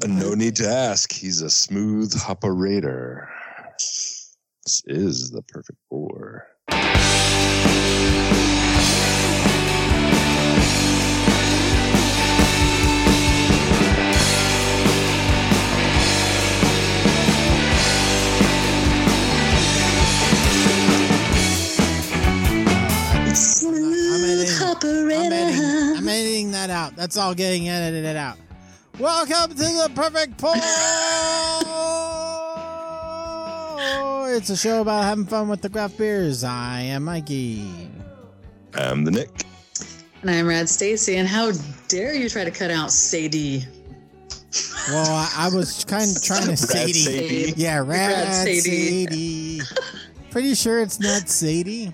No need to ask. He's a smooth operator. This is the perfect pour. I'm editing that out. That's all getting edited out. Welcome to the Perfect Pour. It's a show about having fun with the craft beers. I am Mikey. I'm the Nick. And I'm Rad Stacy. And how dare you try to cut out Sadie? Well, I was kind of trying to Sadie. Yeah, Rad Sadie. Pretty sure it's not Sadie.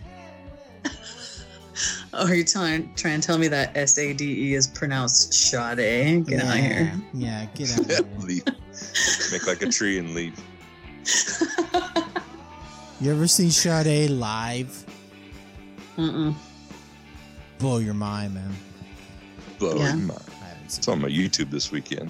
Oh, are you trying to tell me that SADE is pronounced Sade? Get out of here. Yeah, get out of here. Leaf. Make like a tree and leave. You ever seen Sade live? Mm-mm. Blow your mind, man. Blow your mind. I haven't seen It's on my YouTube this weekend.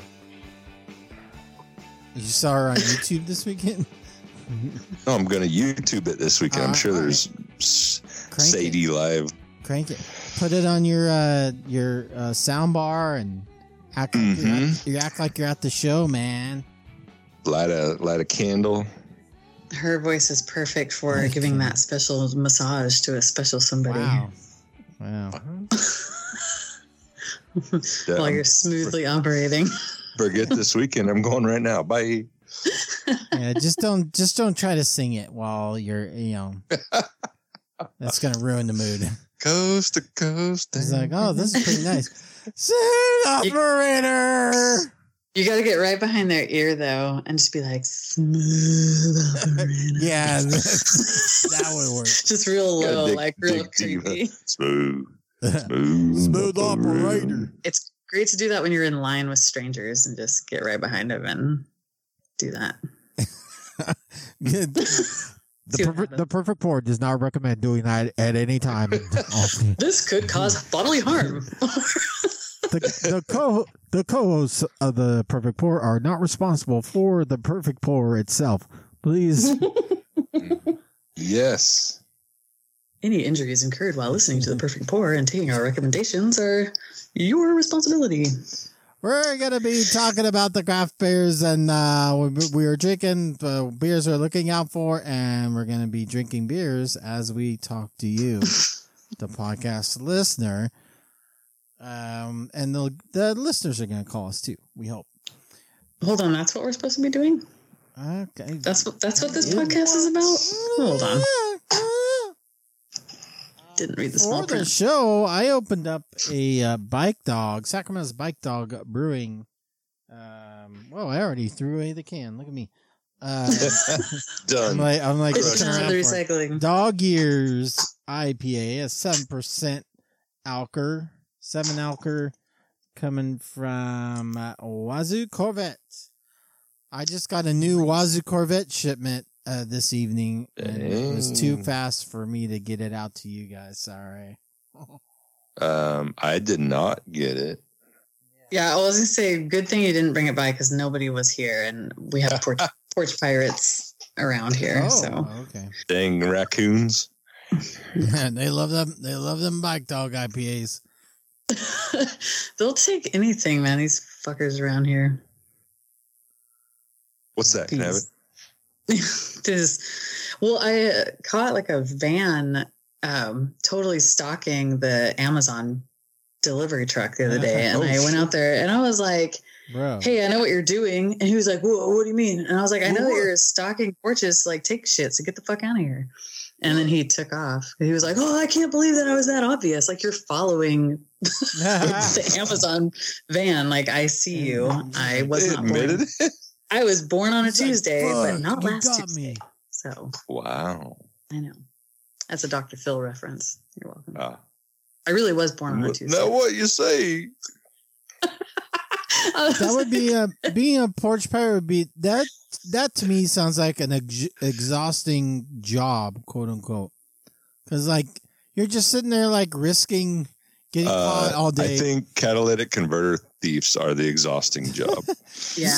You saw her on YouTube this weekend? No, I'm going to YouTube it this weekend. I'm sure there's Sadie live. Crank it. Put it on your sound bar and act like you act like you're at the show, man. Light a candle. Her voice is perfect for giving that special massage to a special somebody. Wow. While you're smoothly operating. Forget this weekend. I'm going right now. Bye. Yeah, just don't try to sing it while you're, that's gonna ruin the mood. Coast to coast. It's like, oh, this is pretty nice. Smooth operator. You got to get right behind their ear though, and just be like, smooth operator. Yeah, that would work. Just real low, real creepy. Smooth operator. It's great to do that when you're in line with strangers and just get right behind them and do that. The Perfect Pour does not recommend doing that at any time. This could cause bodily harm. The co-hosts of the Perfect Pour are not responsible for the Perfect Pour itself. Please. Yes. Any injuries incurred while listening to the Perfect Pour and taking our recommendations are your responsibility. We're going to be talking about the craft beers, and we are drinking beers we're looking out for, and we're going to be drinking beers as we talk to you, the podcast listener. And the listeners are going to call us too, we hope. Hold on, that's what we're supposed to be doing? Okay. That's what this podcast is about? Hold on. Didn't read the small print. For the show, I opened up a Sacramento's Bike Dog Brewing. Well, I already threw away the can. Look at me. Done. I'm like it's done the recycling. Dog Years IPA, a 7% alcohol, 7 alcohol, coming from Wazoo Corvette. I just got a new Wazoo Corvette shipment this evening, and it was too fast for me to get it out to you guys. Sorry. I did not get it. Yeah, I was going to say, good thing you didn't bring it by because nobody was here, and we have porch pirates around here. Oh, so okay. Dang raccoons. Yeah, they love them. They love them Bike Dog IPAs. They'll take anything, man. These fuckers around here. What's that? Can I have it? I caught like a van totally stalking the Amazon delivery truck the other day, and I went out there and I was like, bro, hey, I know what you're doing. And he was like, whoa, what do you mean? And I was like, I know you're stalking porches to like take shit, so get the fuck out of here. And then he took off. He was like, oh, I can't believe that I was that obvious. Like, you're following the Amazon van. Like, I see you. I was not born. I was born on a Tuesday, but not last Tuesday. So, wow. I know. That's a Dr. Phil reference. You're welcome. I really was born on a Tuesday. Now, what you say? That would be being a porch pirate would be that to me sounds like an exhausting job, quote unquote. Because like you're just sitting there like risking getting caught all day. I think catalytic converter thieves are the exhausting job. Yeah.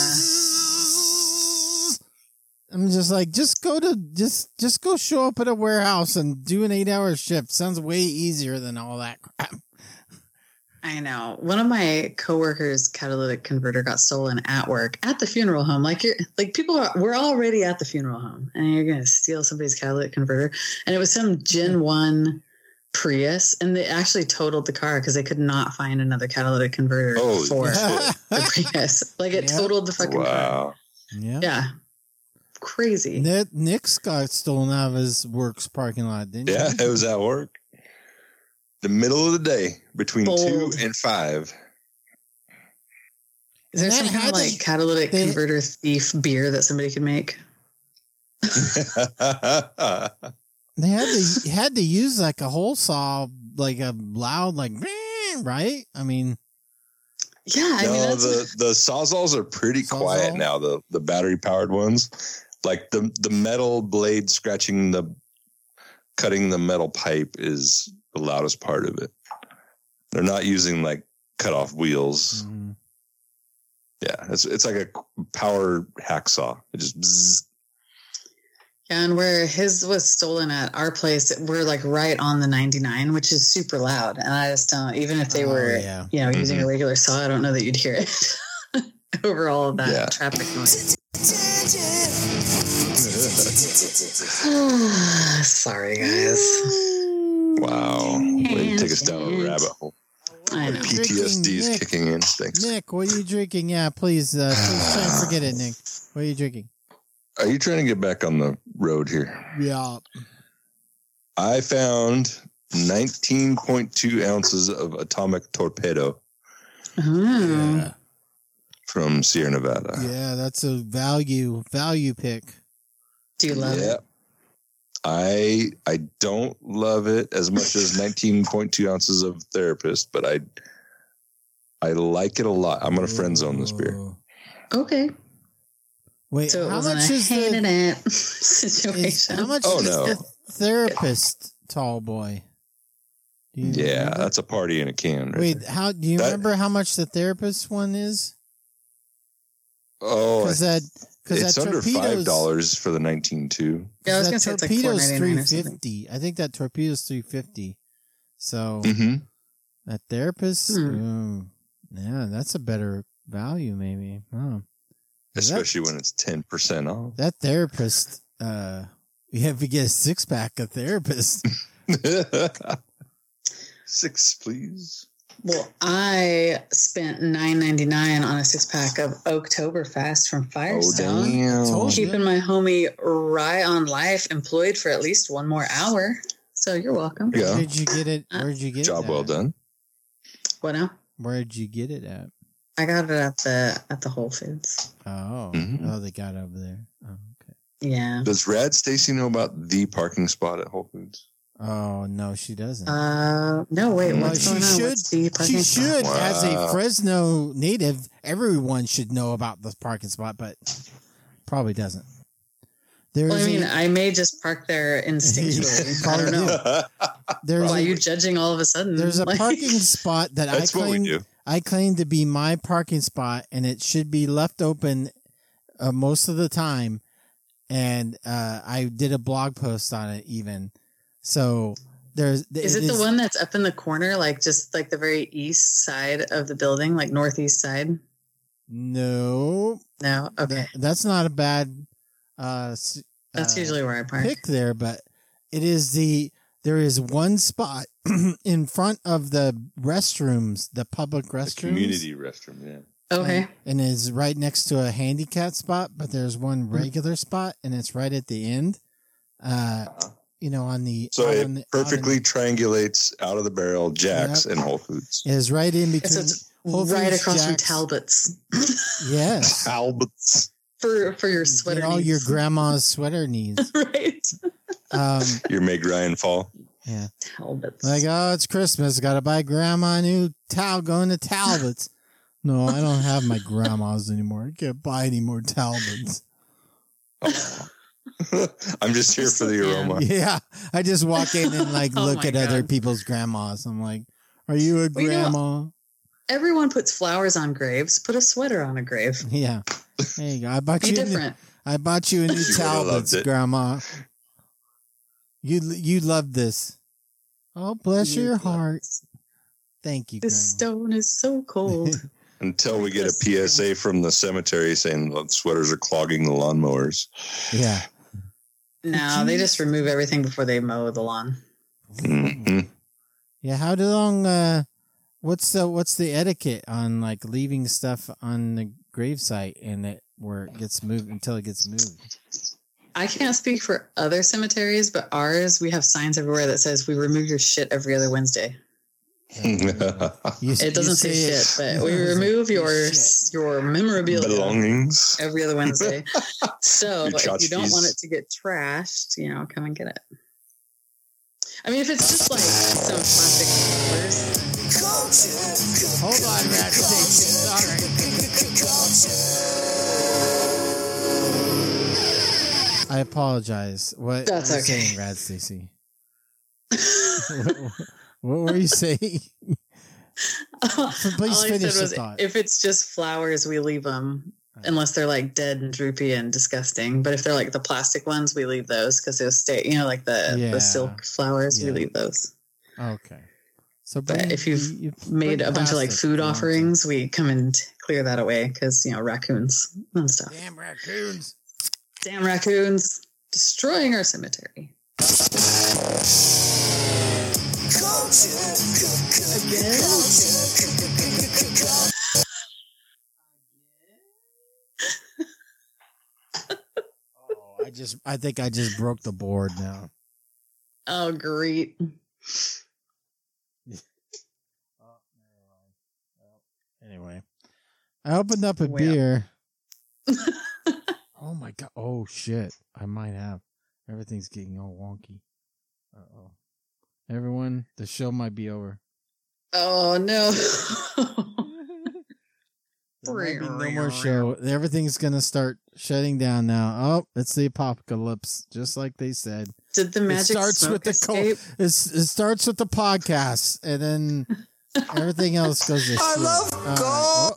I'm just like, just go show up at a warehouse and do an 8-hour shift. Sounds way easier than all that crap. I know. One of my coworkers' catalytic converter got stolen at work at the funeral home. We're already at the funeral home, and you're gonna steal somebody's catalytic converter. And it was some Gen 1 Prius, and they actually totaled the car because they could not find another catalytic converter for the Prius. Like it totaled the fucking car. Yeah. Crazy. Nick's got stolen out of his work's parking lot, didn't Yeah, you? it was at work. The middle of the day, between 2 and 5. Is there some kind of catalytic converter thief beer that somebody could make? They had to use like a hole saw, like a loud, like, right? I mean, yeah. The Sawzalls are pretty quiet now. The battery powered ones, like the metal blade cutting the metal pipe is the loudest part of it. They're not using like cut off wheels. Mm-hmm. Yeah, it's like a power hacksaw. It just bzzz. Yeah, and where his was stolen at our place, we're like right on the 99, which is super loud. And I just don't, even if they were, using a regular saw, I don't know that you'd hear it over all of that traffic noise. Sorry, guys. Wow. Way to take us down a rabbit hole. I know. PTSD is kicking in. Thanks. Nick, what are you drinking? Yeah, please try and forget it, Nick. What are you drinking? Are you trying to get back on the road here? Yeah. I found 19.2 ounces of Atomic Torpedo from Sierra Nevada. Yeah, that's a value pick. Do you love it? I don't love it as much as 19.2 ounces of Therapist, but I like it a lot. I'm going to friend zone this beer. Okay. Wait, so how much is the situation? How much is the Therapist, tall boy? Yeah, that's a party in a can. Right Wait, how do you remember how much the Therapist one is? Oh, because it's under $5 for the 19.2. Yeah, I was gonna say it's like $3.50. I think that Torpedo's $3.50. So that Therapist, yeah, that's a better value, maybe. Oh. Especially when it's 10% off. That Therapist, you have to get a 6-pack of Therapist. 6, please. Well, I spent $9.99 on a 6-pack of Oktoberfest from Firestone. Keeping my homie Rye on Life employed for at least one more hour. So you're welcome. Yeah. Where did you get it? Where'd you get it? Job well done. What now? Where'd you get it at? I got it at the Whole Foods. Oh, oh, they got it over there. Oh, okay. Yeah. Does Rad Stacy know about the parking spot at Whole Foods? Oh no, she doesn't. No, wait. What's going on? What's the parking spot? She should, as a Fresno native, everyone should know about the parking spot, but probably doesn't. I may just park there instinctually. I don't know. Why are you judging all of a sudden? There's a parking spot that I claim to be my parking spot, and it should be left open most of the time. And I did a blog post on it even. So is it the one that's up in the corner, like just like the very east side of the building, like northeast side? No. Okay. That's not a bad. That's usually where I park. Pick there, but there is one spot in front of the restrooms, the public restrooms, the community restroom. Yeah. Okay. And is right next to a handicap spot, but there's one regular spot, and it's right at the end. On the perfectly triangulates out of the barrel Jack's and Whole Foods. It is right in between. Whole Foods, right across from Talbot's. Yes, Talbot's for your sweater. All your grandma's sweater needs. Right. Your Meg Ryan fall. Yeah. Talbot's. Like, oh, it's Christmas. Got to buy grandma a new towel. Going to Talbot's. No, I don't have my grandma's anymore. I can't buy any more Talbots. I'm just here for the aroma. Yeah. I just walk in and look at other people's grandmas. I'm like, Are you a Well, you know, grandma? everyone puts flowers on graves. Put a sweater on a grave. Yeah. There you go. I bought Be you different. I bought you a new She would've loved Talbots, it. Grandma. You love this. Oh, bless You your love heart. this. Thank you, The Grandma. stone is so cold. Until we get a PSA from the cemetery saying the sweaters are clogging the lawnmowers. Yeah. No, they just remove everything before they mow the lawn. Mhm. Yeah. How long? What's the etiquette on like leaving stuff on the gravesite and it where it gets moved until it gets moved? I can't speak for other cemeteries, but ours, we have signs everywhere that says we remove your shit every other Wednesday. It doesn't say shit, but we remove your memorabilia Belongings. every other Wednesday. So Your if you don't want tchotchkes. it to get trashed, come and get it. I mean, if it's just like some plastic covers. Hold on, Rat Station. Sorry. I apologize. What That's were you okay. saying, Rad Stacy? What were you saying? Please All I finish said the was, thought. if it's just flowers, we leave them unless they're like dead and droopy and disgusting. But if they're like the plastic ones, we leave those because they'll stay. Like the silk flowers, we leave those. Okay. So, But if you've made a bunch of like food offerings, we come and clear that away because raccoons and stuff. Damn raccoons! Damn raccoons destroying our cemetery. I think I just broke the board now. Oh, great. Anyway, I opened up a beer. Oh my god! Oh shit! I might have. Everything's getting all wonky. Uh-oh. Everyone, the show might be over. Oh no. There might be no more show. Everything's gonna start shutting down now. Oh, it's the apocalypse, just like they said. Did the magic smoke escape? It starts with the podcast, and then everything else goes to shit. I love gold.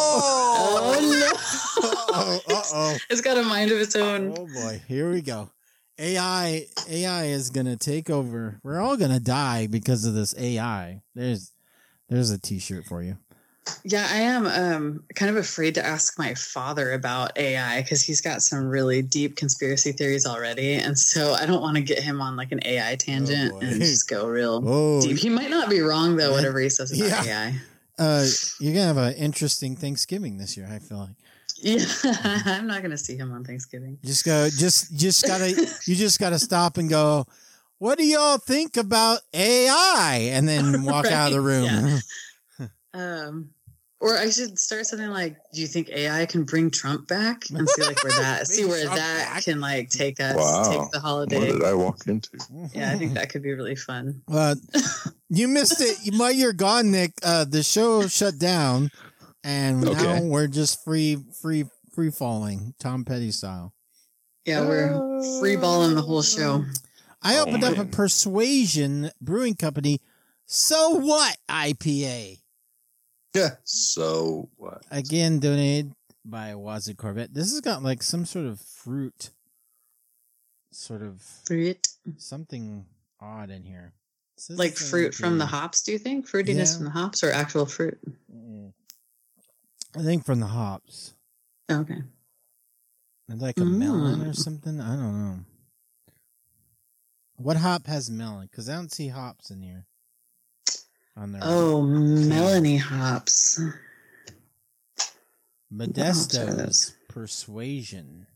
Oh no. Uh-oh. It's got a mind of its own. Oh boy, here we go. AI is gonna take over. We're all gonna die because of this AI. There's a t-shirt for you. Yeah, I am kind of afraid to ask my father about AI because he's got some really deep conspiracy theories already. And so I don't want to get him on like an AI tangent and just go real deep. He might not be wrong, though, whatever he says about AI. You're going to have an interesting Thanksgiving this year, I feel like. Yeah, I'm not going to see him on Thanksgiving. You just gotta stop and go, what do y'all think about AI? And then walk out of the room. Yeah. Or I should start something like, do you think AI can bring Trump back? And see like where that can like take us, take the holiday. What did I walk into? Yeah, I think that could be really fun. You missed it. While you're gone, Nick, the show shut down and now we're just free falling, Tom Petty style. Yeah, we're free balling the whole show. I opened up a Persuasion Brewing Company. So what? IPA. Yeah. So what? Again, donated by Wazoo Corvette. This has got like some sort of fruit. Something odd in here. Like fruit from the hops, do you think? Fruitiness from the hops or actual fruit? I think from the hops. Okay. And like a melon or something? I don't know. What hop has melon? Because I don't see hops in here. Melanie hops. Modesto's Persuasion.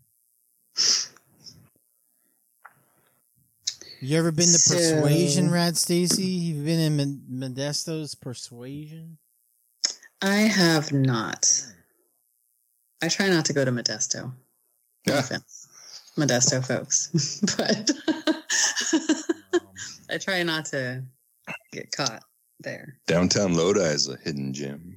You ever been to Persuasion, Rad Stacy? You've been in Modesto's Persuasion? I have not. I try not to go to Modesto. No offense, Modesto folks. But I try not to get caught there. Downtown Lodi is a hidden gem.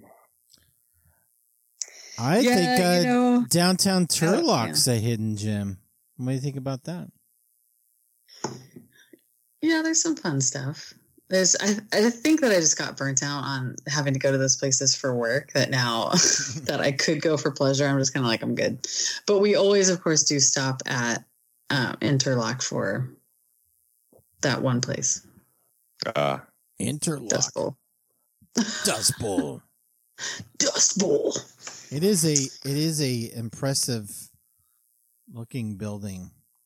I think downtown Turlock's a hidden gem. What do you think about that? Yeah, there's some fun stuff. I think that I just got burnt out on having to go to those places for work, that now that I could go for pleasure, I'm just kind of like, I'm good. But we always, of course, do stop at Interlock for that one place. Interlock. Dust Bowl. Dust Bowl. Dust Bowl. It is a impressive looking building.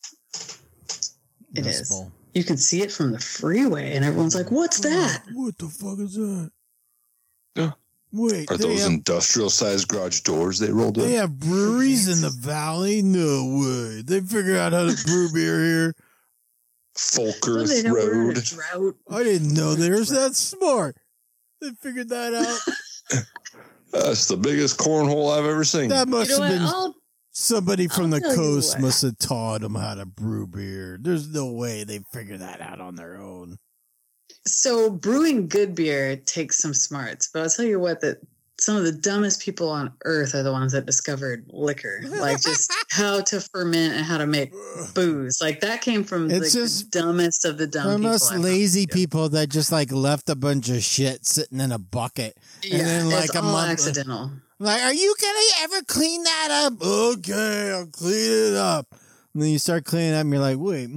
It Dust is. Bowl. You can see it from the freeway, and everyone's like, "What's that?" What the fuck is that? Yeah. Wait, Are those industrial-sized garage doors they rolled they in? have breweries in the valley? No way. They figured out how to brew beer here. Folker's They know we're in a Road. drought. I didn't know they were that smart. They figured that out. That's the biggest cornhole I've ever seen. That must You know have what? been somebody from the I'll tell you coast what. must have taught them how to brew beer. There's no way they figured that out on their own. So brewing good beer takes some smarts, but I'll tell you what, that some of the dumbest people on earth are the ones that discovered liquor, like just how to ferment and how to make booze. Like that came from It's the just dumbest of the dumb From people. us I've lazy known. people that just like left a bunch of shit sitting in a bucket. Yeah, then, like, it's a all month- accidental. Like, are you gonna ever clean that up? Okay, I'll clean it up. And then you start cleaning it up and you're like, wait,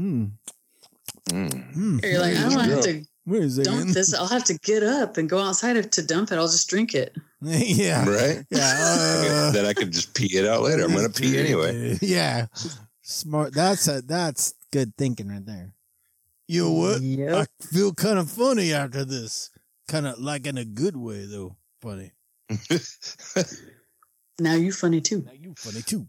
You're like, I don't have to wait a second. dump this. I'll have to get up and go outside to dump it. I'll just drink it. Yeah. Right? Yeah. Then I could just pee it out later. I'm going to pee anyway. Yeah. Smart. That's good thinking right there. You know what? Yep. I feel kind of funny after this. Kind of like in a good way, though. Funny. Now you funny too. Now you funny too.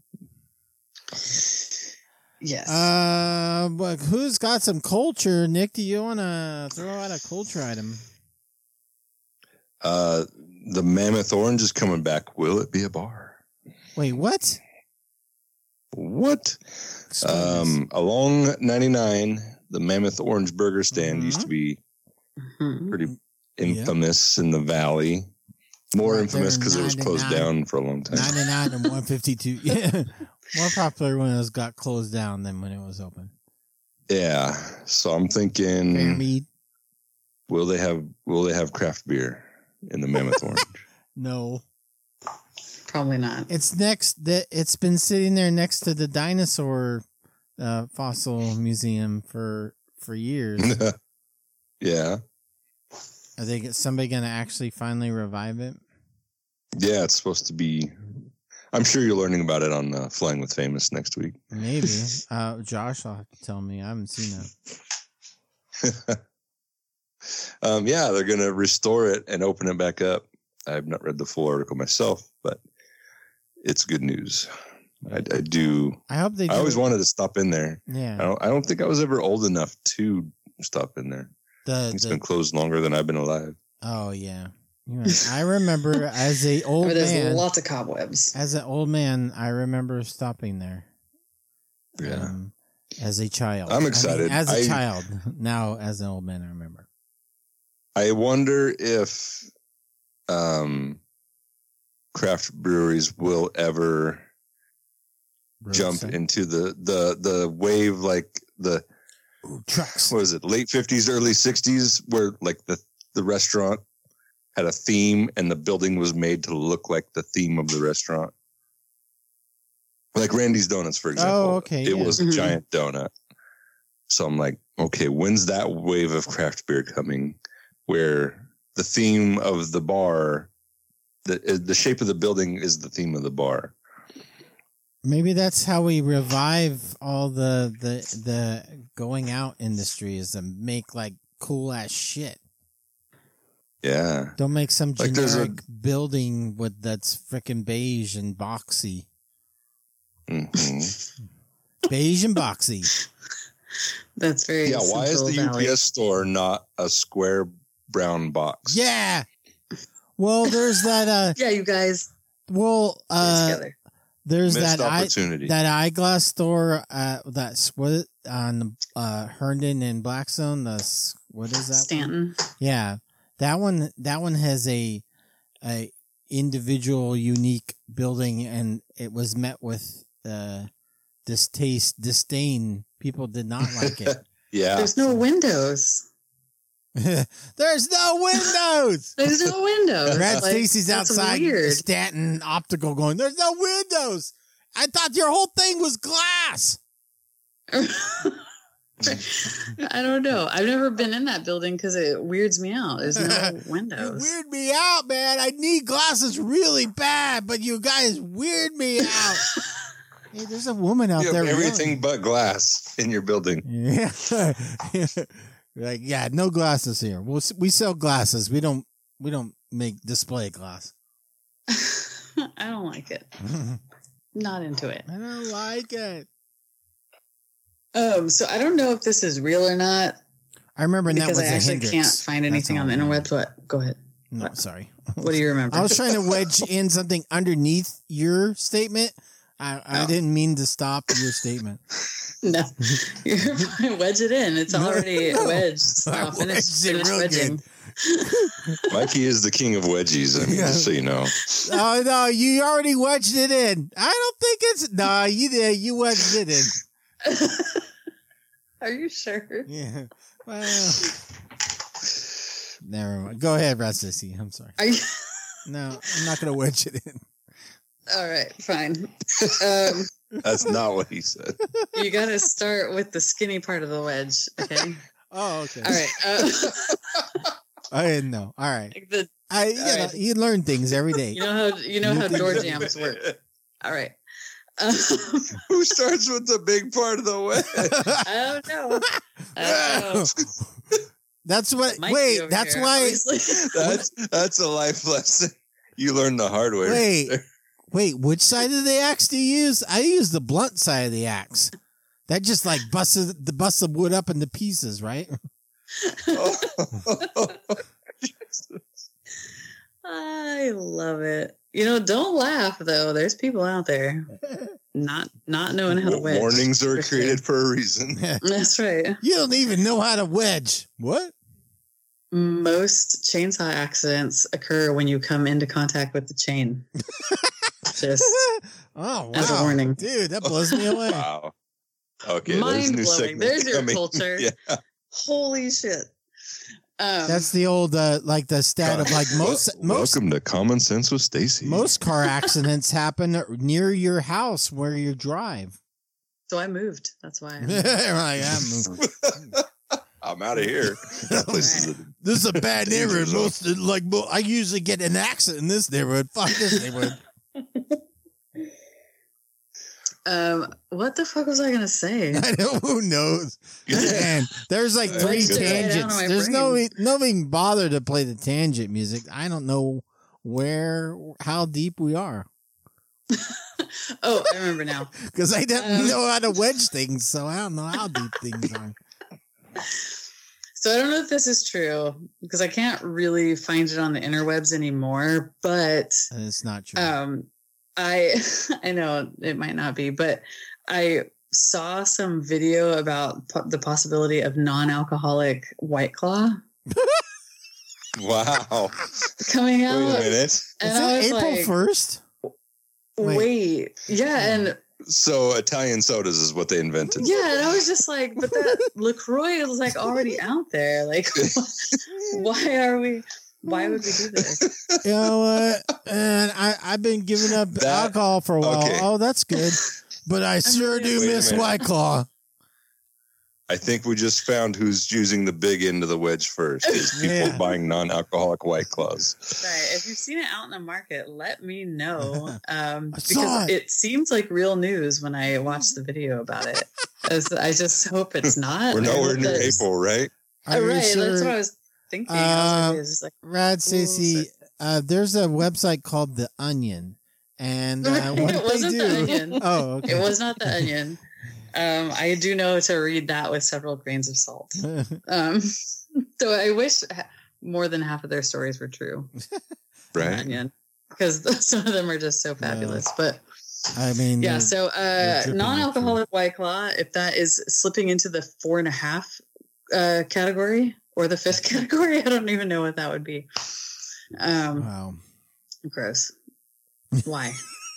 Yes. But who's got some culture? Nick, do you want to throw out a culture item? The Mammoth Orange is coming back. Will it be a bar? Wait, what? What? Along 99, the Mammoth Orange Burger Stand used to be Mhm. pretty infamous in the valley. More Right infamous there, because it was closed 99. down for a long time. 99 and 152. Yeah. More popular when it was got closed down than when it was open. Yeah. So I'm thinking, Fair mead? will they have craft beer in the Mammoth Orange? No. Probably not. It's it's been sitting there next to the dinosaur fossil museum for years. Yeah. Are somebody going to actually finally revive it? Yeah, it's supposed to be. I'm sure you're learning about it on Flying with Famous next week. Maybe. Josh will have to tell me. I haven't seen that. Yeah, they're going to restore it and open it back up. I have not read the full article myself, but it's good news. I do. I hope they do. I always wanted to stop in there. Yeah. I don't think I was ever old enough to stop in there. It's been closed longer than I've been alive. Oh, yeah. I remember as a old There's man. lots of cobwebs. As an old man, I remember stopping there. Yeah. As a child. I'm excited. As a child. Now, as an old man, I remember. I wonder if craft breweries will ever jump into the wave, like the trucks. What is it? Late 50s, early 60s, where like the restaurant had a theme and the building was made to look like the theme of the restaurant. Like Randy's Donuts, for example. Oh, okay. It was a giant donut. So I'm like, okay, when's that wave of craft beer coming where the theme of the bar, the shape of the building is the theme of the bar? Maybe that's how we revive all the going out industry, is to make like cool ass shit. Yeah. Don't make some Like generic building that's freaking beige and boxy. Mm-hmm. Beige and boxy. That's very Why is the Central Valley. UPS store not a square brown box? Yeah. Well, there's that. Yeah, you guys. Well, together. there's Missed that opportunity. that eyeglass store. That's what on Herndon and Blackstone. What is that? Stanton. Yeah, that one has a individual, unique building, and it was met with disdain. People did not like it. Yeah. There's no windows. There's no windows. There's no windows. Brad Like, Stacy's that's outside weird. Stanton Optical going, there's no windows. I thought your whole thing was glass. I don't know. I've never been in that building because it weirds me out. There's no You windows. weird me out, man. I need glasses really bad, but you guys weird me out. Hey, there's a woman out You there. have everything but glass in your building. Yeah. Like, yeah, no glasses here. We sell glasses. We don't make display glass. I don't like it. Not into it. I don't like it. So I don't know if this is real or not I remember that because was I a actually Hendrix. can't find anything on the interwebs. But go ahead. No, What? sorry. What do you remember? I was trying to wedge in something underneath your statement. I didn't mean to stop your statement. No, you're fine. Wedge it in. It's already wedged. I Finish wedged it real wedging. Mikey is the king of wedgies. I mean, just so you know. Oh no, you already wedged it in. I don't think it's no. You did. You wedged it in. Are you sure? Yeah. Well, never mind. Go ahead, Rassi. I'm sorry. Are you? No, I'm not gonna wedge it in. All right, fine. That's not what he said. You got to start with the skinny part of the wedge. Okay. Oh, okay. All right. I didn't know. All right. Like the right. You learn things every day. you know how door jams work. All right. Who starts with the big part of the wedge? I don't know. That's what. Mikey wait, over that's here, why. obviously. That's a life lesson you learn the hard way. Wait, which side of the axe do you use? I use the blunt side of the axe. That just like busts the wood up into pieces, right? I love it. Don't laugh though. There's people out there not knowing how to wedge. Warnings are for sure. created for a reason. That's right. You don't even know how to wedge. What? Most chainsaw accidents occur when you come into contact with the chain. Just Oh, wow. as a warning. Dude, that blows me away. Wow. Okay, there's a Mind new blowing. segment There's your coming. culture. Yeah. Holy shit. That's the old like the stat of like most Welcome to Common Sense with Stacy. most car accidents happen near your house where you drive. So I moved. That's why. I'm out of here. This is This is a bad neighborhood. Dangerous. I usually get an accident in this neighborhood. Fuck this neighborhood. What the fuck was I gonna say? I know, who knows? Man, there's like That's three good. tangents. Right out of my There's brain. no even bother to play the tangent music. I don't know how deep we are Oh, I remember now. because I don't know how to wedge things, so I don't know how deep things are. So I don't know if this is true because I can't really find it on the interwebs anymore, but And it's not true. I know it might not be, but I saw some video about the possibility of non-alcoholic White Claw Wow. coming Wait out. a minute. Is And I it was April like, 1st? wait, yeah, and So Italian sodas is what they invented. yeah, and I was just like, but that LaCroix is like already out there. Like, why would we do this? You know what? And I've been giving up That- alcohol for a while. okay. Oh, that's good. But I sure do Wait a miss minute. White Claw. I think we just found who's using the big end of the wedge first. Is people Yeah. buying non-alcoholic White Claws. Right. If you've seen it out in the market, let me know. saw Because it seems like real news when I watched the video about it. I just hope it's not. We're I nowhere hope near that's- April, right? Are you right. sure? That's what I was thinking. I was just like, Rad Ooh, Sissy, there's a website called The Onion. And what it wasn't they the do. Onion. Oh, okay. It was not the Onion. I do know to read that with several grains of salt. So I wish more than half of their stories were true. Right. Onion, because some of them are just so fabulous. But I mean, yeah, so they're dripping non-alcoholic White Claw, if that is slipping into the 4.5 category or the 5th category, I don't even know what that would be. wow. Gross. Why?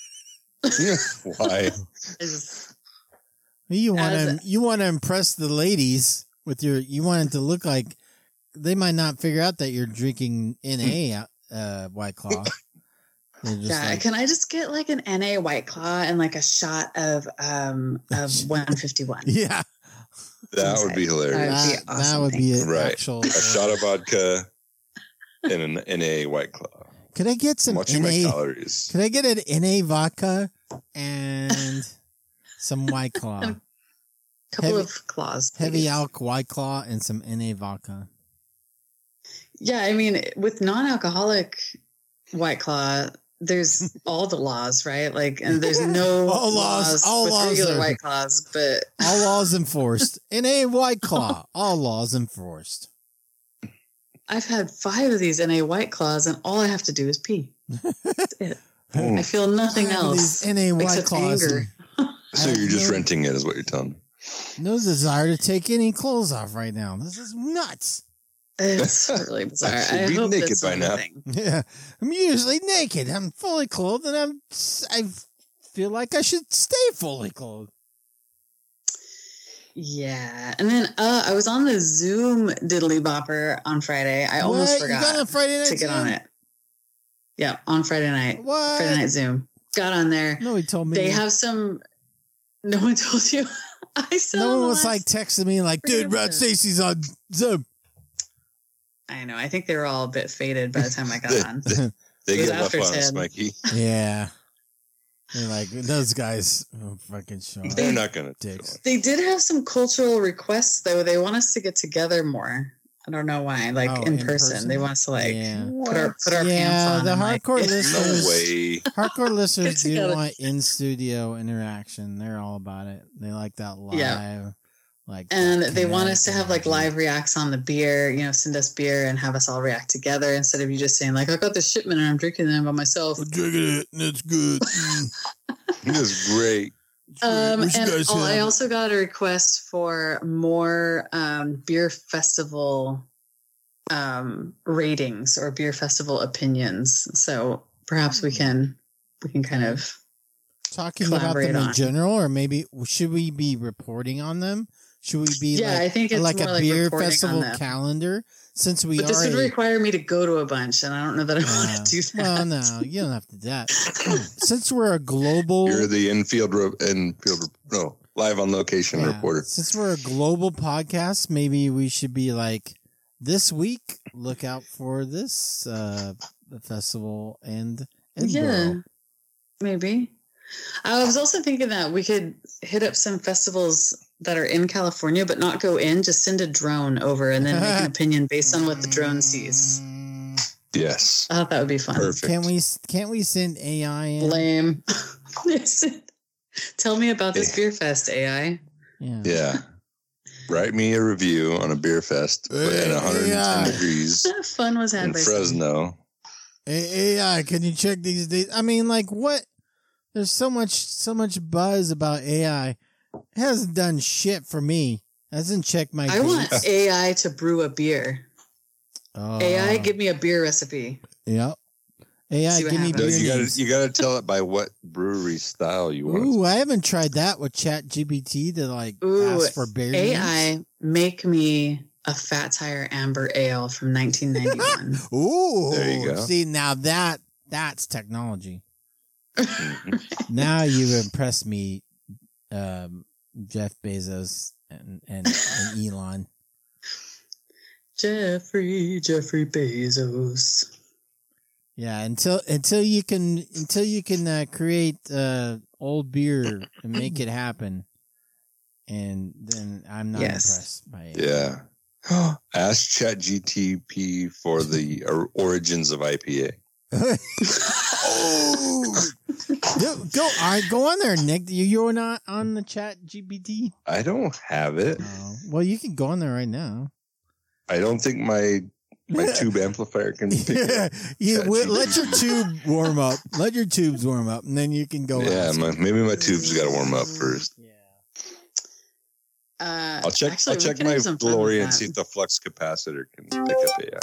Why? I just, You want to impress the ladies with you want it to look like they might not figure out that you're drinking NA White Claw. Yeah, like, can I just get like an NA White Claw and like a shot of 151? Yeah, That would be hilarious. That would be an Right. actual. A shot of vodka and an NA White Claw. Could I get some Watching my NA? calories. Could I get an NA vodka and some White Claw? Couple of claws. Heavy please. alk White Claw and some NA vodka. Yeah, I mean, with non-alcoholic White Claw, there's all the laws, right? Like, and there's no All laws- all with laws regular are- White Claws, but All laws enforced. NA White Claw. All laws enforced. I've had 5 of these NA White Claws, and all I have to do is pee. That's it. I feel nothing else These NA White except Claws. anger. So you're just renting it, is what you're telling me. No desire to take any clothes off right now. This is nuts. It's really bizarre. I should I be hope naked that's by not a now. thing. Yeah, I'm usually naked. I'm fully clothed, and I feel like I should stay fully clothed. Yeah, and then I was on the Zoom diddly bopper on Friday. I almost What? You got forgot on Friday night to get on Zoom? it. Yeah, on Friday night. What? Friday night Zoom. Got on there. No, he told me. They have some. No one told you. I saw. No one the was last- like texting me like, dude, Brad Stacy's on Zoom. I know. I think they were all a bit faded by the time I got on. They It was get left after on us, 10. Mikey. Yeah. They're like, those guys oh, fucking show up. They're not going to. Dicks. They did have some cultural requests though. They want us to get together more. I don't know why. Like Oh, in in person. person? They want us to like Yeah. put our pants Yeah, on. the and, like, hardcore No listeners. way. Hardcore listeners do together. want in studio interaction. They're all about it. They like that live. Yeah. Like, And that they want us to have like kinetic live reacts on the beer, you know, send us beer and have us all react together instead of you just saying like, I got this shipment and I'm drinking them by myself. energy. I'm drinking it and it's good. It was great. And guys I have- also got a request for more beer festival ratings or beer festival opinions. So perhaps we can kind of Talking about collaborate them in on. general, or maybe should we be reporting on them? Should we be Yeah, like, I think it's like more a like beer reporting on festival them. calendar? Since we but are this would require me to go to a bunch, and I don't know that I want to do that. Well, no, you don't have to do that. Since we're a global, You're the live on location yeah, reporter. Since we're a global podcast, maybe we should be like this week. Look out for this festival and Yeah, maybe. I was also thinking that we could hit up some festivals that are in California, but not go in. Just send a drone over and then make an opinion based on what the drone sees. Yes. I thought that would be fun. Perfect. Can't we send AI in? Lame. Tell me about this beer fest, AI. Yeah. Write me a review on a beer fest in 110 Yeah. degrees Fun was had in by some. Fresno. Hey, AI, can you check these dates? I mean, like, what? There's so much buzz about AI. It hasn't done shit for me. It hasn't checked my I want dates. AI to brew a beer. Oh. AI, give me a beer recipe. Yep. AI, See what give me happens. beer You names. gotta tell it by what brewery style you want. Ooh, I haven't tried that with Chat GPT to like Ooh, ask for beer names. AI, make me a Fat Tire Amber Ale from 1991. Ooh, There you go. See, now that's technology. Mhm. Now you've impressed me, Jeff Bezos and Elon. Jeffrey Bezos. Yeah, until you can create old beer and make it happen, and then I'm not Yes. impressed by it. Yeah. Ask ChatGTP for the origins of IPA. Oh, go on there, Nick. You're not on the Chat GPT. I don't have it. Oh, well, you can go on there right now. I don't think my tube amplifier can pick it up. Let your tube warm up. Let your tubes warm up, and then you can go. Yeah, ask. maybe my tube's got to warm up first. Yeah. I'll check. Actually, I'll we check can my have some fun with DeLorean and that. see if the flux capacitor can pick up AI.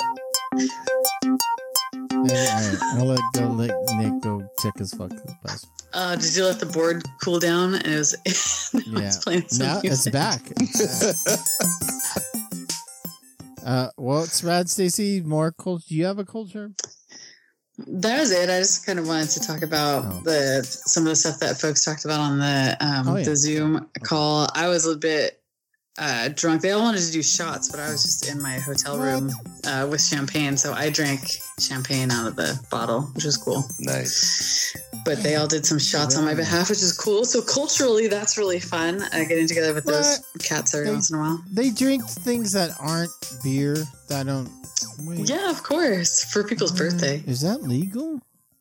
All right, I'll let Nick go check his fucking bus. Did you let the board cool down? And it was, Yeah. it's playing some Now it's music. back. What's rad, Stacy? More culture? Do you have a culture? That was it. I just kind of wanted to talk about some of the stuff that folks talked about on the Zoom call. I was a little bit drunk. They all wanted to do shots, but I was just in my hotel room with champagne, so I drank champagne out of the bottle, which was cool. Nice. But they all did some shots on my behalf, which is cool. So culturally, that's really fun. Getting together with those cats every once in a while. They drink things that aren't beer. That don't. Wait. Yeah, of course. For people's birthday. Is that legal?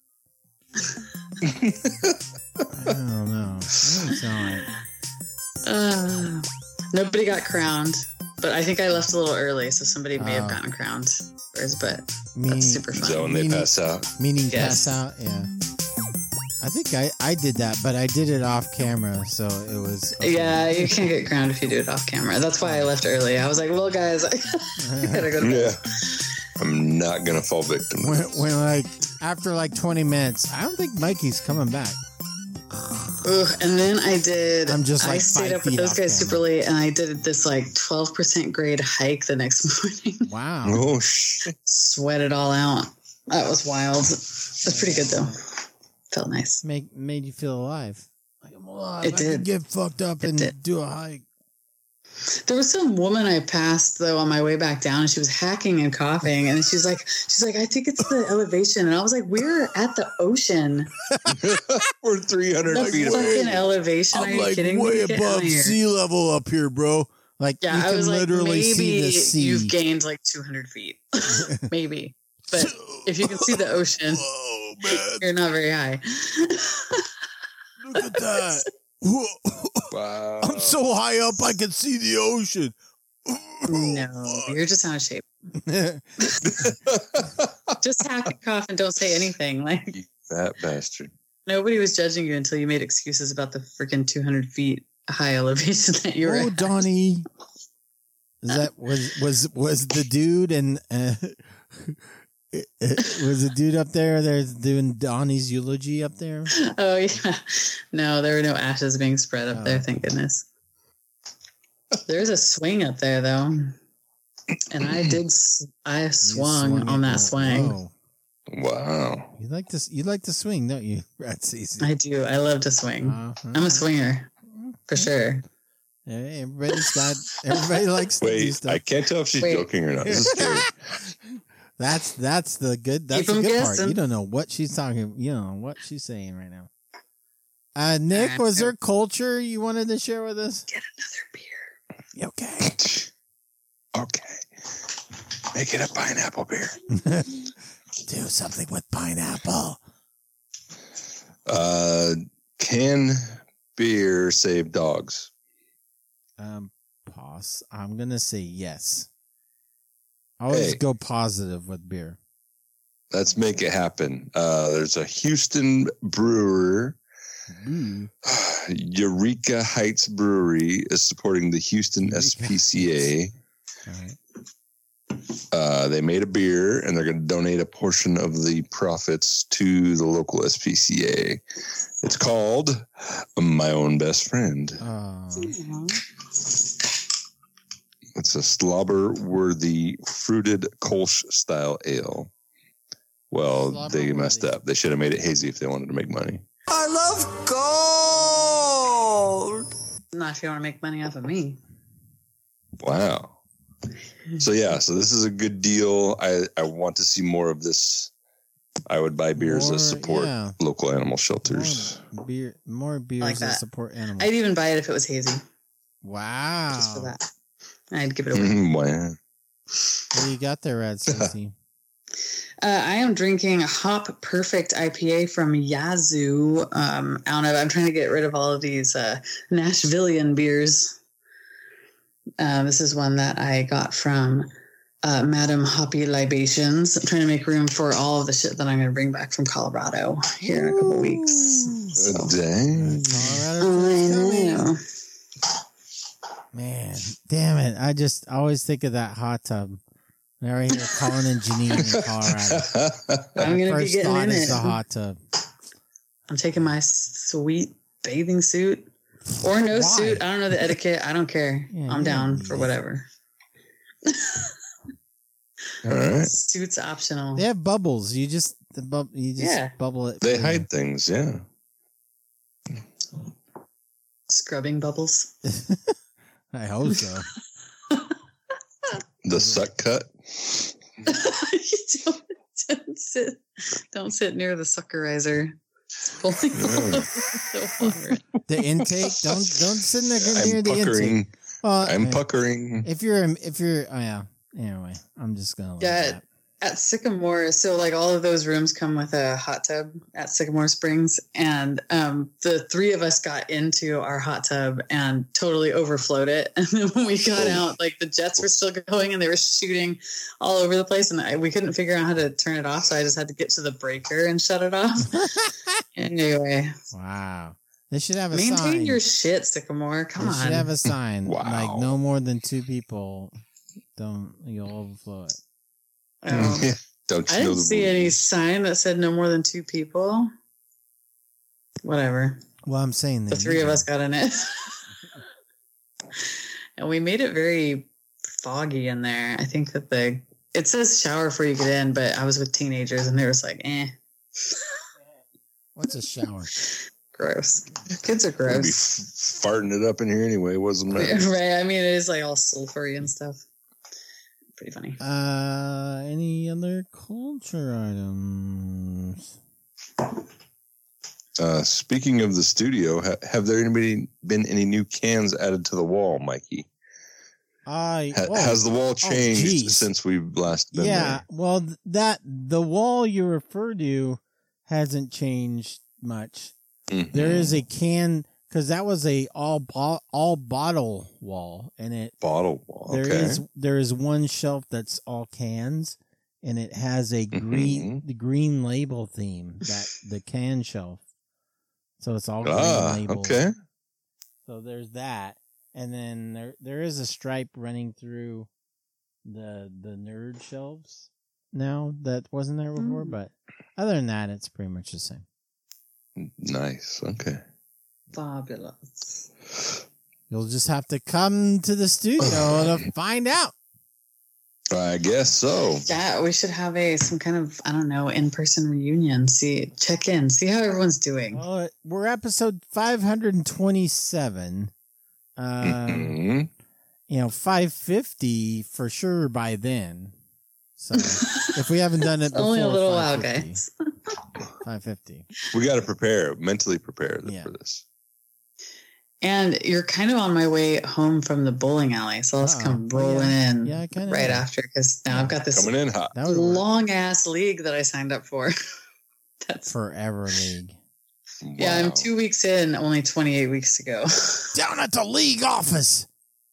I don't know. That doesn't sound right. Nobody got crowned, but I think I left a little early, so somebody may have gotten crowned. But that's super fun. Is that when they pass out? Meaning pass out? Yeah. I think I did that, but I did it off camera, so it was... Okay. Yeah, you can't get crowned if you do it off camera. That's why I left early. I was like, well, guys, I gotta go to bed. Yeah. I'm not going to fall victim to this. When after 20 minutes, I don't think Mikey's coming back. Ooh, and then I stayed up with those guys super late, and I did this 12% grade hike the next morning. Wow. Oh, shit. Sweat it all out. That was wild. It was pretty good, though. Felt nice. Made you feel alive. I'm alive. It did. Get fucked up and do a hike. There was some woman I passed though on my way back down, and she was hacking and coughing, and she's like, I think it's the elevation, and I was like, we're at the ocean. We're 300 feet away. Fucking elevation. I'm Are you kidding me? way Get above out of here. sea level up here, bro. You I was can literally see the maybe sea. you've gained 200 feet, maybe. But if you can see the ocean, you're not very high. Look at that. Wow. I'm so high up I can see the ocean. No, you're just out of shape. Just hack and cough and don't say anything. You fat bastard. Nobody was judging you until you made excuses about the freaking 200 feet high elevation that you were at. Donnie. Is that was the dude and was the dude up there? They're doing Donnie's eulogy up there. Oh yeah, no, there were no ashes being spread up there. Thank goodness. There's a swing up there though, and I swung on that swing. Whoa. Wow. You like to swing, don't you, Rat Cece? I do. I love to swing. I'm a swinger for sure. Hey, everybody likes to do stuff. I can't tell if she's joking or not. This is scary. That's the good part. You don't know what she's talking. You don't know what she's saying right now. Nick, was there culture you wanted to share with us? Get another beer. Okay. Okay. Make it a pineapple beer. Do something with pineapple. Can beer save dogs? Pause. I'm gonna say yes. Always go positive with beer. Let's make it happen. There's a Houston brewer. Eureka Heights Brewery is supporting the Houston SPCA. All right. They made a beer, and they're going to donate a portion of the profits to the local SPCA. It's called My Own Best Friend. It's a slobber-worthy fruited Kolsch style ale. Well, they messed up. They should have made it hazy if they wanted to make money. I love gold. Not if you want to make money off of me. Wow. So this is a good deal. I want to see more of this. I would buy beers that support local animal shelters. More beers like that support animals. I'd even buy it if it was hazy. Wow. Just for that. I'd give it away. Wow. What do you got there, Rad Stacy? I am drinking a Hop Perfect IPA from Yazoo. I don't know. I'm trying to get rid of all of these Nashvilleian beers. This is one that I got from Madam Hoppy Libations. I'm trying to make room for all of the shit that I'm going to bring back from Colorado here in a couple weeks. So. Dang. Colorado. Man, damn it. I just always think of that hot tub. They're here Colin and Janine in Colorado. I'm going to be getting in it. The hot tub. I'm taking my sweet bathing suit or no suit. I don't know the etiquette. I don't care. Yeah, I'm down for whatever. All right. Suits optional. They have bubbles. You just bubble it. They hide things, yeah. Scrubbing bubbles. I hope so. The suck cut. Don't sit near the suckerizer. The intake. Don't sit near the intake. I'm puckering. If you're oh yeah. Anyway, I'm just gonna let that. At Sycamore, so like all of those rooms come with a hot tub at Sycamore Springs, and the three of us got into our hot tub and totally overflowed it. And then when we got out, like the jets were still going and they were shooting all over the place, and we couldn't figure out how to turn it off, so I just had to get to the breaker and shut it off. Anyway, wow, they should have a maintain sign. your shit, Sycamore. Come on, they should have a sign like no more than 2 people. You'll overflow it. Don't you I didn't see any sign that said no more than 2 people. Whatever. Well, I'm saying the 3 of us got in it. And we made it very foggy in there. I think that it says shower before you get in, but I was with teenagers and they were just like, eh. What's a shower? Gross. Kids are gross. We'd be farting it up in here anyway, wasn't it? Right. I mean, it is like all sulfury and stuff. Pretty funny. Any other culture items? Speaking of the studio, have there been any new cans added to the wall, Mikey? Has the wall changed since we've last been there? Yeah, well, the wall you refer to hasn't changed much. Mm-hmm. There is a can, because that was a all bottle wall, and bottle wall. Okay. There is one shelf that's all cans, and it has a green label theme, that the can shelf. So it's all green label. Okay. So there's that, and then there is a stripe running through the nerd shelves now that wasn't there before, but other than that, it's pretty much the same. Nice. Okay. Fabulous. You'll just have to come to the studio to find out. I guess so. Yeah, we should have some kind of, I don't know, in-person reunion. Check in, see how everyone's doing. Well, we're episode 527. 550 for sure by then. So if we haven't done it before, only a little while, guys. 550. We got to mentally prepare for this. And you're kind of on my way home from the bowling alley, so let's come rolling in right after, because now I've got this coming in hot long ass league that I signed up for. That's Forever League. Wow. Yeah, I'm 2 weeks in, only 28 weeks to go. Down at the league office.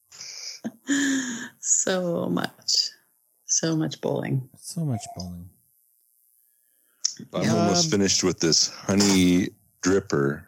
So much bowling. So much bowling. I'm almost finished with this honey dripper.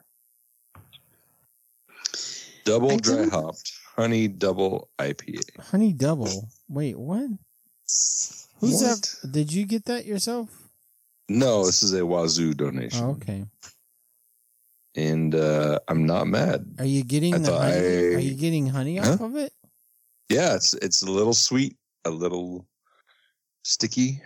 Double dry hopped honey double IPA. Honey double. Wait, what? Who's that? Did you get that yourself? No, this is a Wazoo donation. Oh, okay. And I'm not mad. Are you getting honey? Are you getting honey off of it? Yeah, it's a little sweet, a little sticky.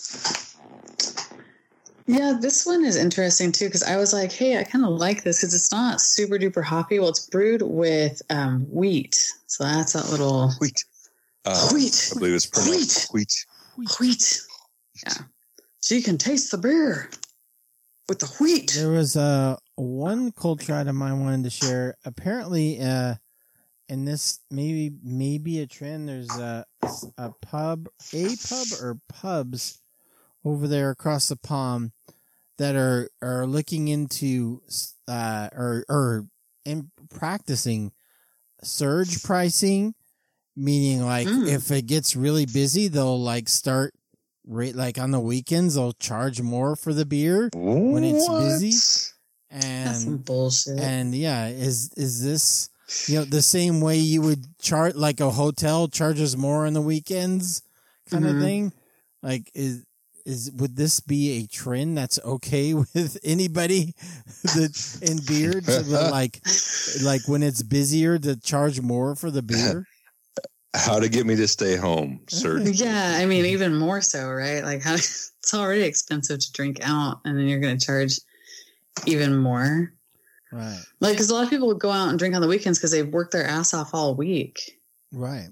Yeah, this one is interesting too, because I was like, hey, I kind of like this because it's not super duper hoppy. Well, it's brewed with wheat. So that's that little wheat. Wheat. I believe it's pronounced wheat. Wheat. Yeah. So you can taste the beer with the wheat. There was one culture item I wanted to share. Apparently, and this maybe a trend. There's a pub or pubs over there across the pond that are looking into or practicing surge pricing, meaning like if it gets really busy, they'll like start like on the weekends they'll charge more for the beer when it's busy. And that's some bullshit. And yeah, is this the same way you would charge, like a hotel charges more on the weekends kind of thing? Like would this be a trend that's okay with anybody that in beer to like when it's busier to charge more for the beer? how to get me to stay home, sir. Yeah, I mean, even more so, right? Like, how it's already expensive to drink out, and then you're going to charge even more. Right. Like, because a lot of people go out and drink on the weekends because they've worked their ass off all week. Right.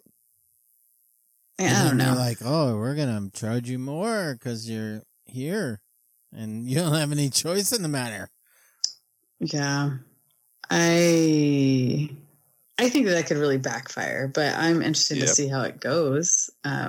I don't know. They're like, oh, we're going to charge you more because you're here and you don't have any choice in the matter. Yeah. I think that could really backfire, but I'm interested to see how it goes.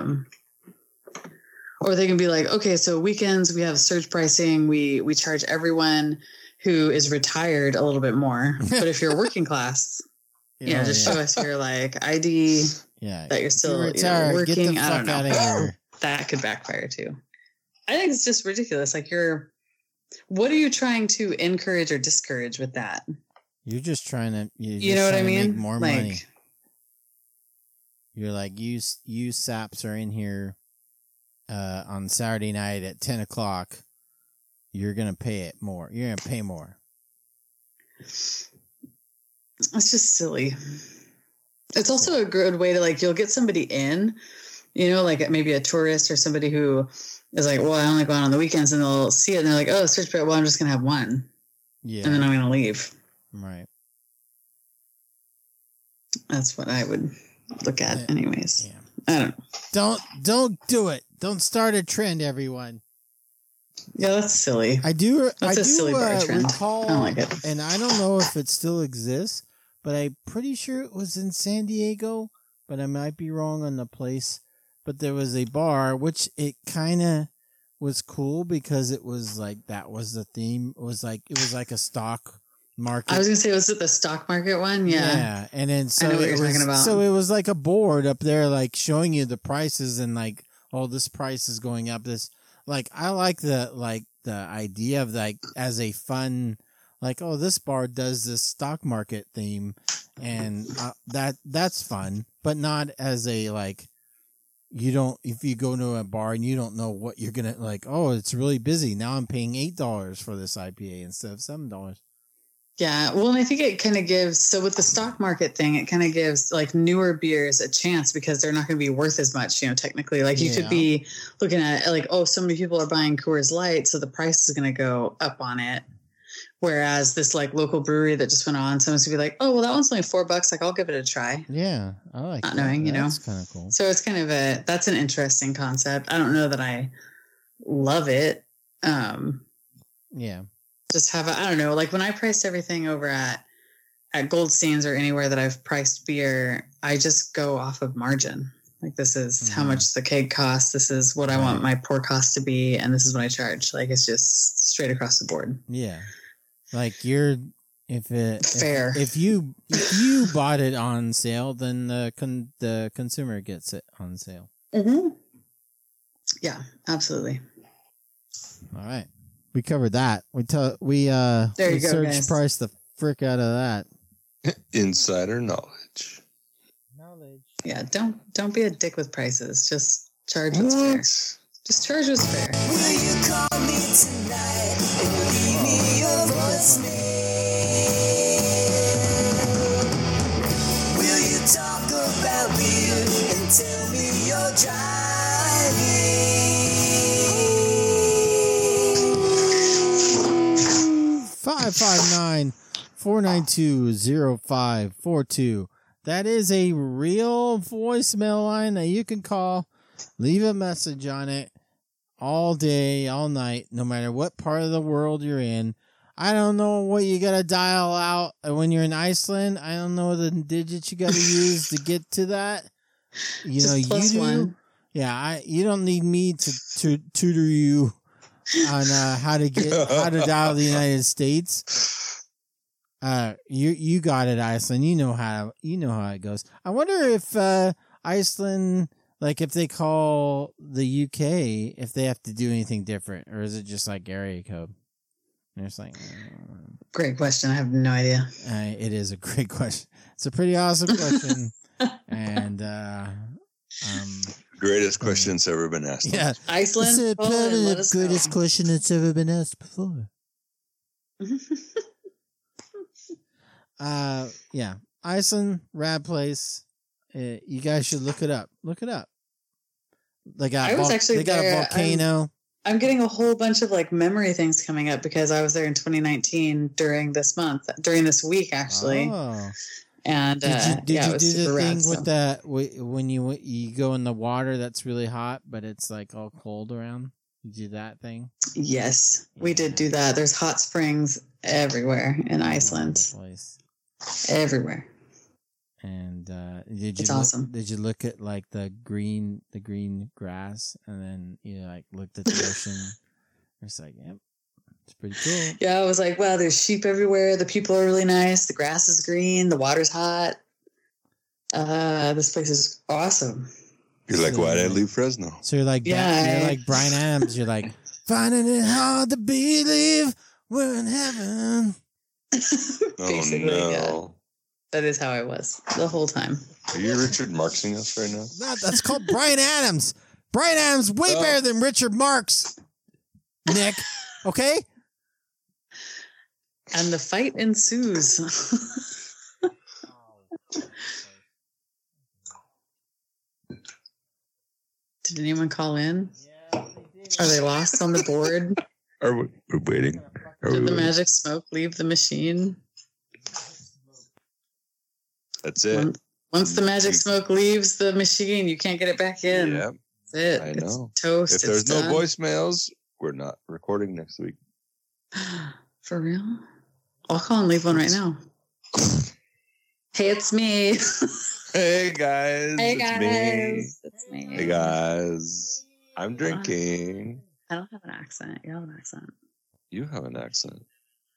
Or they can be like, okay, so weekends we have surge pricing. We charge everyone who is retired a little bit more. But if you're working class, just show us your like ID that you're still working. Get the fuck I don't know. out of here. That could backfire too. I think it's just ridiculous. Like what are you trying to encourage or discourage with that? You're just trying to, you know what I mean? Make more money. You're like, you saps are in here on Saturday night at 10 o'clock. You're going to pay it more. You're going to pay more. It's just silly. It's also a good way to like, you'll get somebody in, like maybe a tourist or somebody who is like, well, I only go out on the weekends, and they'll see it and they're like, oh, search well, I'm just going to have one. Yeah. And then I'm going to leave. Right. That's what I would look at anyways. Yeah. I don't know. Don't do it. Don't start a trend, everyone. Yeah, that's silly. That's a silly bar trend. Recall, I don't like it. And I don't know if it still exists, but I'm pretty sure it was in San Diego, but I might be wrong on the place. But there was a bar, which it kind of was cool because it was like, that was the theme. It was like a stock market. I was going to say, was it the stock market one? Yeah. Yeah. And then I know what you're talking about. So it was like a board up there, like showing you the prices and like, oh, this price is going up. This, like, I like the idea of like as a fun, like, oh, this bar does this stock market theme, and that's fun, but not as a like, if you go to a bar and you don't know what you're gonna like, oh, it's really busy. Now I'm paying $8 for this IPA instead of $7. Yeah, well, and I think it kind of gives, so with the stock market thing, it kind of gives like newer beers a chance because they're not going to be worth as much, technically. Like you could be looking at like, oh, so many people are buying Coors Light, so the price is going to go up on it. Whereas this like local brewery that just went on, someone's going to be like, oh, well, that one's only $4. Like, I'll give it a try. Yeah, I like not knowing, That's kind of cool. So it's kind of that's an interesting concept. I don't know that I love it. Yeah. Just have I don't know, like when I priced everything over at Goldstein's or anywhere that I've priced beer, I just go off of margin. Like, this is how much the keg costs. This is what I want my pour cost to be. And this is what I charge. Like, it's just straight across the board. Yeah. Like fair. If you bought it on sale, then the consumer gets it on sale. Mm-hmm. Yeah, absolutely. All right. We covered that. We there you go, search guys. price the frick out of that. Insider knowledge. Yeah, don't be a dick with prices. Just charge what's fair. Just charge what's fair. Will you call me tonight and leave me your voicemail? Will you talk about beer and tell me you're driving? 559-492-0542. That is a real voicemail line that you can call. Leave a message on it all day, all night, no matter what part of the world you're in. I don't know what you got to dial out when you're in Iceland. I don't know the digits you got to use to get to that. Just you plus do. one. Yeah, you don't need me to tutor you on how to dial the United States. You got it, Iceland. You know how it goes. I wonder if Iceland, like if they call the UK, if they have to do anything different, or is it just like area code? And it's like, great question. I have no idea. It is a great question. It's a pretty awesome question, and greatest question that's ever been asked. Yeah, Iceland. It's the greatest question that's ever been asked before. Yeah, Iceland, rad place. You guys should look it up. Look it up. They got I was actually they got there. a volcano. I'm getting a whole bunch of like memory things coming up because I was there in 2019 during this week actually. Oh. And Did you it was do the super thing rad, with so. that when you go in the water that's really hot, but it's like all cold around? You do that thing? Yes, we did do that. There's hot springs everywhere in Iceland. Place. Everywhere. And It's awesome. Did you look at like the green grass, and then you like looked at the ocean? It's like, yep, it's pretty cool. Yeah, I was like, wow, there's sheep everywhere. The people are really nice. The grass is green. The water's hot. This place is awesome. You're like, why did I leave Fresno? So you're like, Yeah, you're like Brian Adams. You're like, finding it hard to believe we're in heaven. Basically, no. yeah. That is how I was the whole time. Are you Richard Marxing us right now? No, that's called Brian Adams. Brian Adams way better than Richard Marx. Nick, okay? And the fight ensues. Did anyone call in? Are they lost on the board? We're waiting. Did the magic smoke leave the machine? That's it. Once the magic smoke leaves the machine, you can't get it back in. Yeah, That's it. I It's know. toast. If there's It's no done. voicemails, we're not recording next week. For real? I'll call and leave one right now. Hey, it's me. Hey guys, Hey it's guys, me. it's me. Hey guys, I'm drinking. I don't have an accent. You have an accent. You have an accent.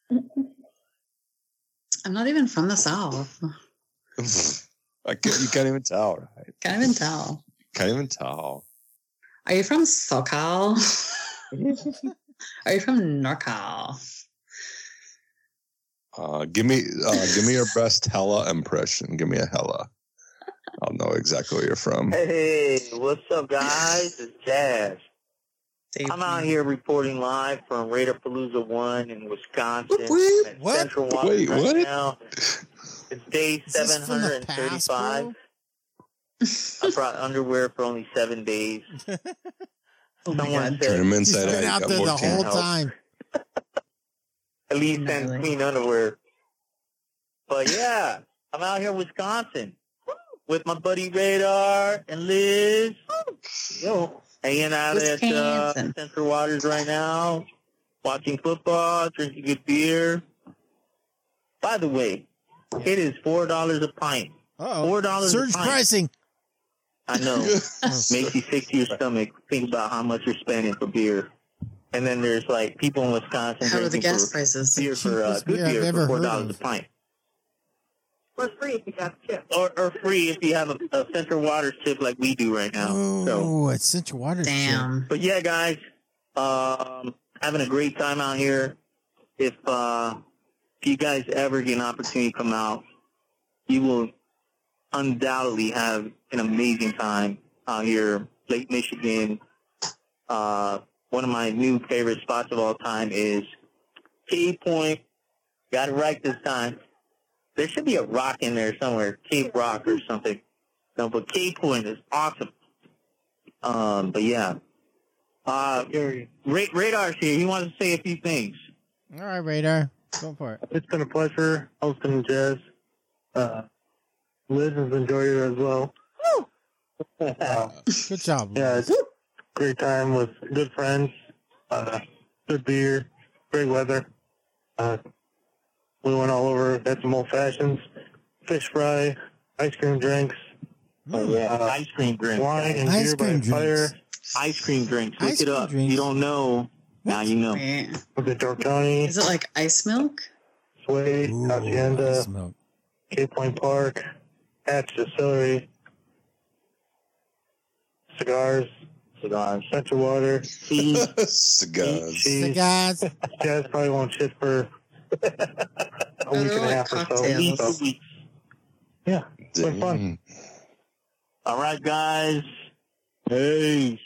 I'm not even from the South. You can't even tell, right? Can't even tell. Can't even tell. Are you from SoCal? Are you from NorCal? Give me your best Hella impression. Give me a Hella. I'll know exactly where you're from. Hey, what's up, guys? It's Jazz. I'm out here reporting live from Raiderpalooza 1 in Wisconsin. Whoop, I'm at what? Central Water Wait, right what? now. It's day Is this from the past, 735. I brought underwear for only 7 days. Oh my Someone God. Turn said, him He's inside been out. out You there got the more whole chance. time. at least send Really? clean underwear. But yeah, I'm out here in Wisconsin with my buddy Radar and Liz. Yo, hanging out at Wisconsin. Central Waters right now, watching football, drinking good beer. By the way, it is $4 a pint. Uh-oh. $4 a Surge pint. pricing. I know. Makes you sick to your stomach. Think about how much you're spending for beer. And then there's like people in Wisconsin How are the drinking gas for prices? beer for Cheapest good beer I've beer ever for heard $4 a of. pint. Or free if you have chips. Or free if you have a Central Waters chip like we do right now. So, Oh, it's Central Water. Damn. but yeah, guys, having a great time out here. If you guys ever get an opportunity to come out, you will undoubtedly have an amazing time out here, Lake Michigan. One of my new favorite spots of all time is Cave Point. Got it right this time. There should be a rock in there somewhere, Cape Rock or something. No, but Cave Point is awesome. But yeah. Radar's here. He wants to say a few things. All right, Radar. Go for it. It's been a pleasure hosting Jazz. Liz has enjoyed it as well. Good job. Yeah, Liz. it's a great time with good friends, good beer, great weather. We went all over, had some old fashions, fish fry, ice cream drinks. Ice cream drinks. Wine and Ice beer by cream the fire. drinks. Ice cream drinks. Look Ice it cream up. drinks. You don't know. Now you know. Wait, With the York County, is it like ice milk? Sway, Ooh, Hacienda, smoke. Cape Point Park, Hatch Distillery, cigars, Central Water, cheese, Cigars. cheese. Cigars. Jazz probably won't shit for a week and a like half or so. cocktails. So, yeah, it's been fun. Dang. All right, guys. Hey.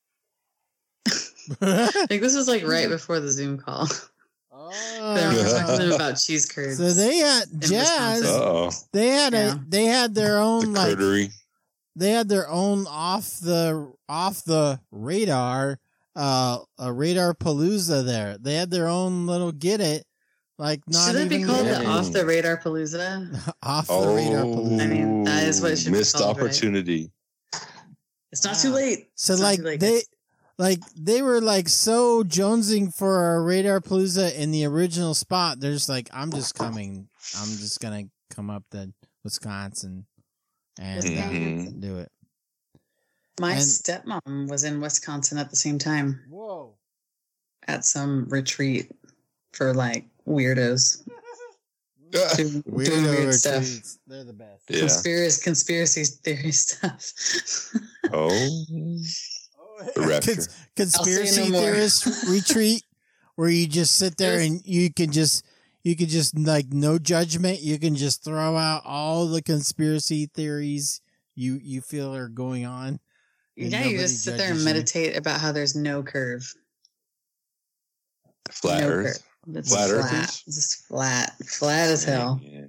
I think this was like right before the Zoom call. They were Oh. talking about cheese curds. So they had in Jazz. Wisconsin. Uh-oh. They had Yeah. they had their The own like curdery. they had their own off the radar a Radar Palooza there. They had their own little get it. Like not should it even be called there. the Off the Radar Palooza? Off the Radar Palooza. I mean, that is what it should missed be called, opportunity. Right? It's not too late. So It's not like too late. they were like so jonesing for a Radar Palooza in the original spot. They're just like, I'm just coming. I'm just gonna come up to Wisconsin and Mhm. do it. My And- stepmom was in Wisconsin at the same time Whoa. at some retreat for like weirdos. Doing weird stuff. retreats. They're the best. Yeah. Conspiracy theory stuff. Oh. The rapture. Conspiracy I'll say no more. theorist retreat where you just sit there and you can just like no judgment. You can just throw out all the conspiracy theories you feel are going on. And Yeah, you nobody just sit there judges and you. meditate about how there's no curve. Flat no Earth. curve. It's Flat flat. earthers? It's just flat as hell. Yeah.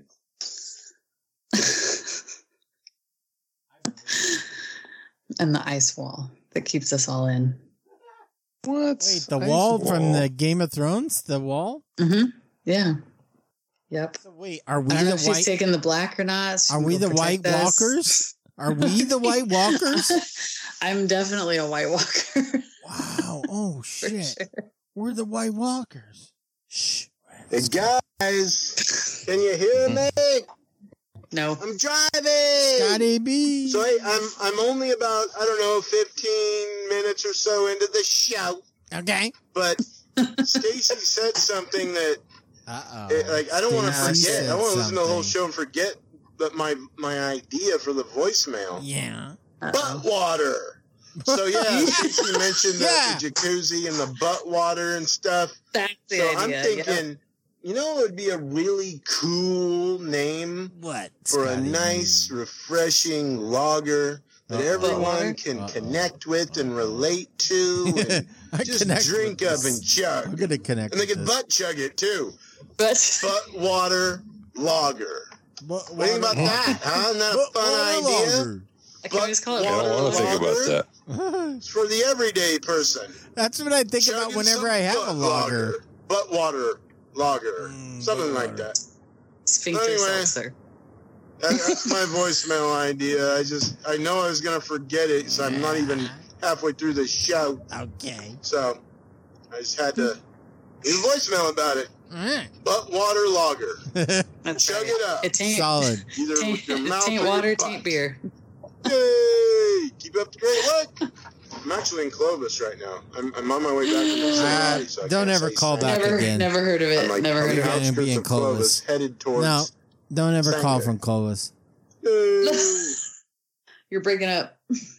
And the ice wall that keeps us all in. What? Wait, the wall from the Game of Thrones? The wall? Mm-hmm. Yeah. Yep. So wait, are we I don't know the if she's white? taking the black or not. She Are can we go the White protect us. Walkers? Are we the White Walkers? I'm definitely a White Walker. Wow! Oh for shit! sure. We're the White Walkers. Shh. Hey guys, can you hear me? No. I'm driving. Scotty B. So I'm only about 15 minutes or so into the show, Okay. but Stacy said something that Uh-oh. I don't want to Stacy forget. said I want to listen to the whole something. show and forget that my idea for the voicemail. Yeah. Butt water. So yeah, Stacy mentioned Yeah. the jacuzzi and the butt water and stuff. That's the So idea. I'm yep. thinking, it would be a really cool name What? for a Scotty nice, B? refreshing lager that Uh-oh. everyone Water? can Uh-oh. connect with and relate to and I just connect drink with up this. and chug. I'm gonna connect. And they with can this. butt chug it too. But Butt water lager. What What do you think about that, huh? Isn't that a fun idea? can we just call it I don't water? want to think about that. It's for the everyday person. That's what I think about Chugging whenever some I have a butt lager. Butt water lager. Something butt like water. that. Sphincter Anyway. seltzer. That's my voicemail idea. I know I was going to forget it, so I'm not even halfway through the show. Okay. So I just had to leave a voicemail about it. Alright. Butt water lager. That's Chug right. it up. It tain't, Solid. Either with your mouth tain't or your water, butt. tain't beer. Yay! Keep up the great work. I'm actually in Clovis right now. I'm on my way back from Cincinnati, so I Don't can't ever say call Cincinnati. back Never, again. never heard of I'm it. like Never on heard the of You're it. gonna outskirts be in of Clovis, Clovis. headed towards. No, don't ever call Sanger. from Clovis. Yay. You're breaking up.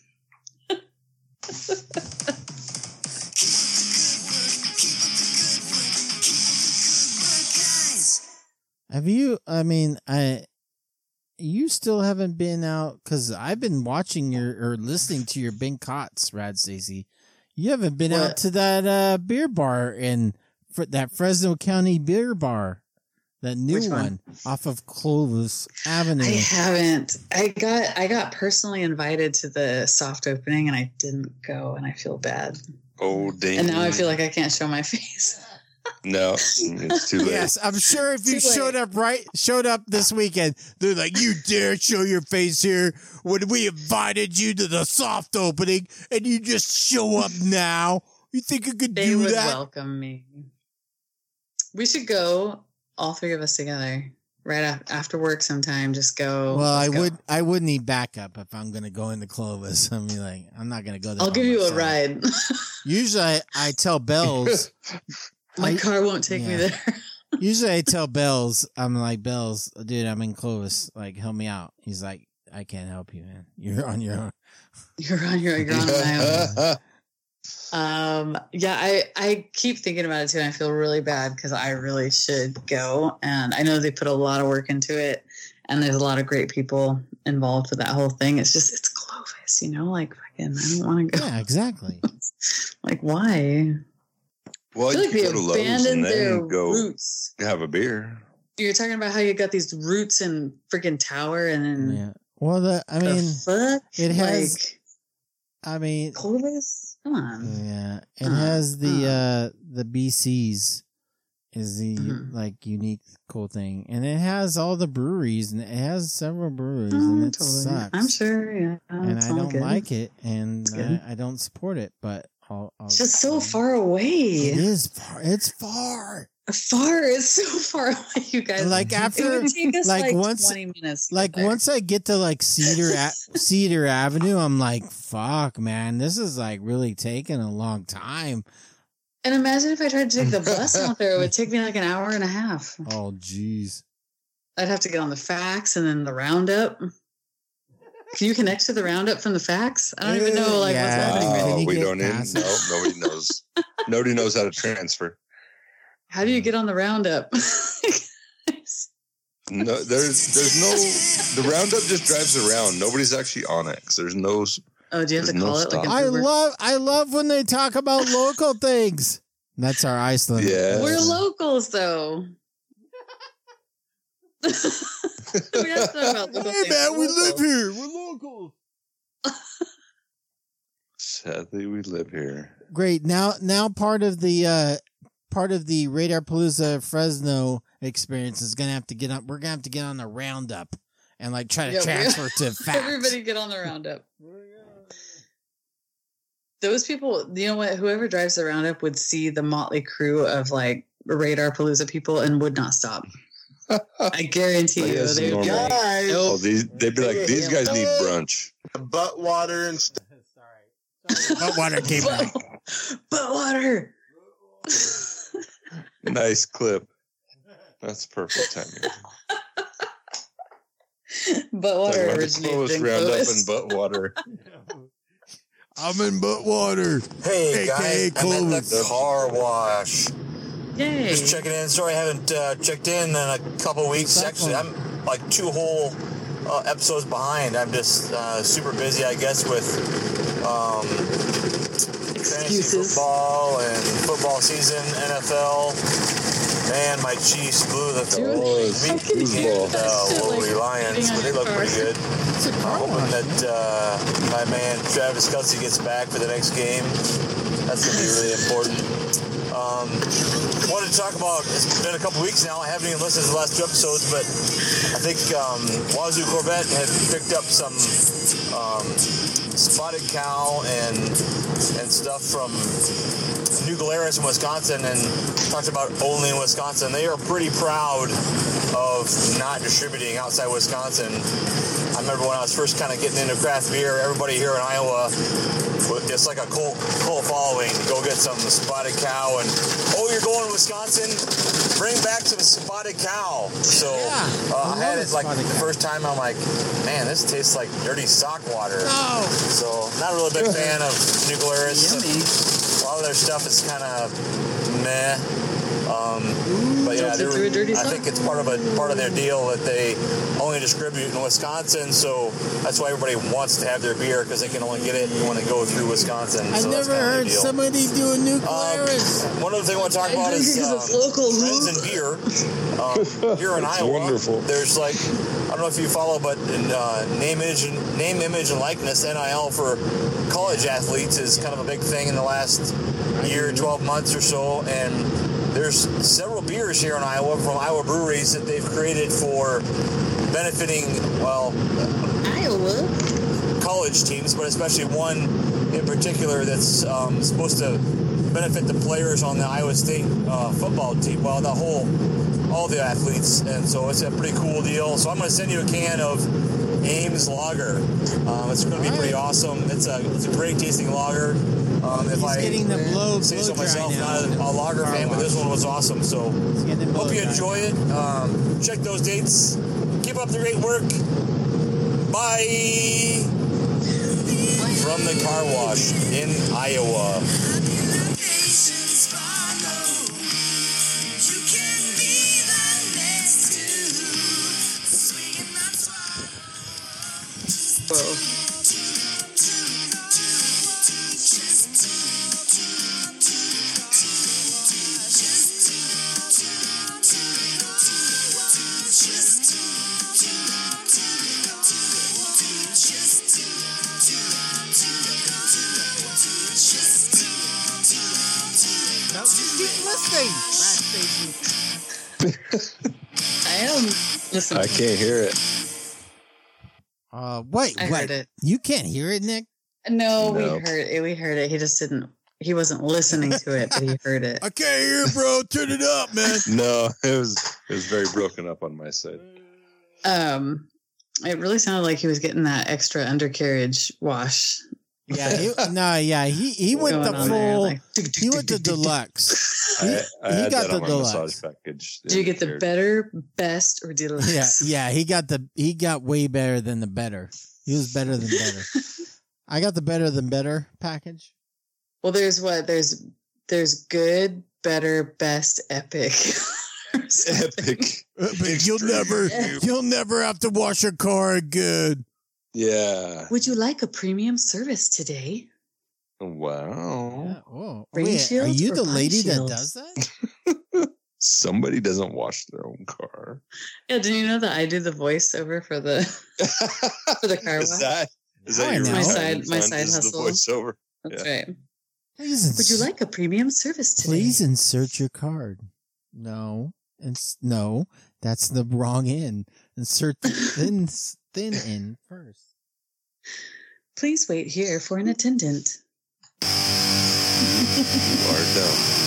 Have you? I mean, you still haven't been out because I've been watching or listening to your Ben Cots, Rad Stacy. You haven't been out What? to that beer bar that Fresno County beer bar, that new Which one one? off of Clovis Avenue. I haven't. I got personally invited to the soft opening and I didn't go and I feel bad. Oh, dang. And now I feel like I can't show my face. No, it's too late. Yes, I'm sure if you Too late. showed up this weekend, they're like, you dare show your face here when we invited you to the soft opening and you just show up now. You think you could They do would that? welcome me. We should go, all three of us together, right after work sometime. Just go. Well, let's go. I would need backup if I'm going to go into Clovis. I mean, like, I'm not going to go there. I'll by give you myself. a ride. Usually I tell Bells, My car won't take me yeah. there. I tell Bells, I'm like, Bells, dude, I'm in Clovis. Like, help me out. He's like, I can't help you, man. You're on your own. You're on my own. Yeah, I keep thinking about it too, and I feel really bad because I really should go. And I know they put a lot of work into it, and there's a lot of great people involved with that whole thing. It's Clovis, like fucking, I don't want to go. Yeah, exactly. Like, why? Well, I feel you like they can go to Lowe's and abandoned their then go roots. have a beer. You're talking about how you got these roots in freaking Tower, and then Yeah. Well, I mean, fuck? it has. Like, I mean, Clovis? Come on. yeah, it has the BCs is the like unique cool thing, and it has all the breweries, and it has several breweries, and it sucks. I'm sure, yeah. And it's I all don't good. like it, and good. I don't support it, but It's just so far away. It is far. It's far. Far. It's so far away, you guys. Like after, it would take us like like once, 20 minutes. to like get there. once I get to like Cedar Avenue, I'm like, fuck, man, this is like really taking a long time. And imagine if I tried to take the bus out there, it would take me like an hour and a half. Oh, jeez. I'd have to get on the fax and then the roundup. Can you connect to the roundup from the fax? I don't even know like what's happening. We don't even know. Nobody knows. Nobody knows how to transfer. How do you get on the roundup? No, there's no. The roundup just drives around. Nobody's actually on it. 'Cause there's no. Oh, do you have to call it like an Uber? I love when they talk about local things. That's our Iceland. Yeah, We're locals though. We have to talk about local things. man, we We're live locals. here. We're locals. Sadly, we live here. Great. Now part of the Radar Palooza Fresno experience is gonna have to get on. We're gonna have to get on the roundup and like try to transfer to fax. Everybody get on the roundup. Those people, you know what? Whoever drives the roundup would see the motley crew of like Radar Palooza people and would not stop. I guarantee you. Yes, They'd be normal. like, Guys, Oh, they'd be like, these guys need brunch. butt water and stuff. But water came back. But water. Nice clip. That's perfect timing. But Talking water about the originated Clovis in roundup Clovis. and butt water. I'm in butt water. Hey AKA guys, I'm at Clovis. the car wash. Yay. Just checking in. Sorry I haven't checked in a couple weeks. Actually, I'm like 2 whole episodes behind. I'm just super busy, I guess, with fantasy Excuses. football and football season, NFL. Man, my Chiefs blew the Lowry Lions, but they look pretty good. I'm hoping that my man Travis Kelce gets back for the next game. That's going to be really important. Wanted to talk about, it's been a couple weeks now, I haven't even listened to the last 2 episodes, but I think Wazoo Corvette had picked up some spotted cow and stuff from New Glarus in Wisconsin, and talked about only in Wisconsin. They are pretty proud of not distributing outside Wisconsin. I remember when I was first kind of getting into craft beer, everybody here in Iowa, it's like a cult following to go get some spotted cow, and you're going to Wisconsin, bring back some spotted cow. So I had it like the first time. I'm like, man, this tastes like dirty sock water. Oh. So not a really big fan of New Glarus. Yummy. A lot of their stuff is kind of meh. But yeah, Tilted through a dirty I sock? think it's part of their deal that they only distribute in Wisconsin. So that's why everybody wants to have their beer, because they can only get it when they go through Wisconsin. I so that's never kind of their heard deal. somebody do a New Glarus. One other thing I want to talk about is trends in beer. Here in Iowa, wonderful. there's like, I don't know if you follow, but in, name, image, and likeness, NIL for college athletes is kind of a big thing in the last year, 12 months or so, and there's several beers here in Iowa from Iowa breweries that they've created for benefiting, Iowa. college teams, but especially one in particular that's supposed to benefit the players on the Iowa State football team. Well, all the athletes, and so it's a pretty cool deal. So I'm going to send you a can of Ames Lager. It's going to be pretty awesome. It's a great tasting lager. If I say so myself, not a lager fan, but this one was awesome. So hope you enjoy it. Check those dates. Keep up the great work. Bye. From the car wash in Iowa. Whoa. keep listening. Rat Stacy. I am listening. I can't hear it. Wait, I heard it. You can't hear it, Nick? No, No. we heard it. We heard it. He just didn't. He wasn't listening to it, but he heard it. I can't hear it, bro. Turn it up, man. No, it was very broken up on my side. It really sounded like he was getting that extra undercarriage wash. Yeah, he went Going the on there, full. like, He went the deluxe. I had got that the on my deluxe. massage package. Did you get the better, best, or deluxe? Yeah. He got way better than the better. He was better than better. I got the better than better package. Well, there's good, better, best, epic. Epic. But you'll never have to wash your car again. Yeah. Would you like a premium service today? Wow. Yeah. Oh, Rain wait, are shields you or the fun lady that shields? does that? Somebody doesn't wash their own car. Yeah, did you know that I do the voiceover for the car wash? Is that Now I your know. My retirement side fund, is hustle. The voiceover. That's Yeah. right. Please Would you like a premium service today? Please insert your card. No, no, that's the wrong end. Insert the thin end first. Please wait here for an attendant. You are dumb.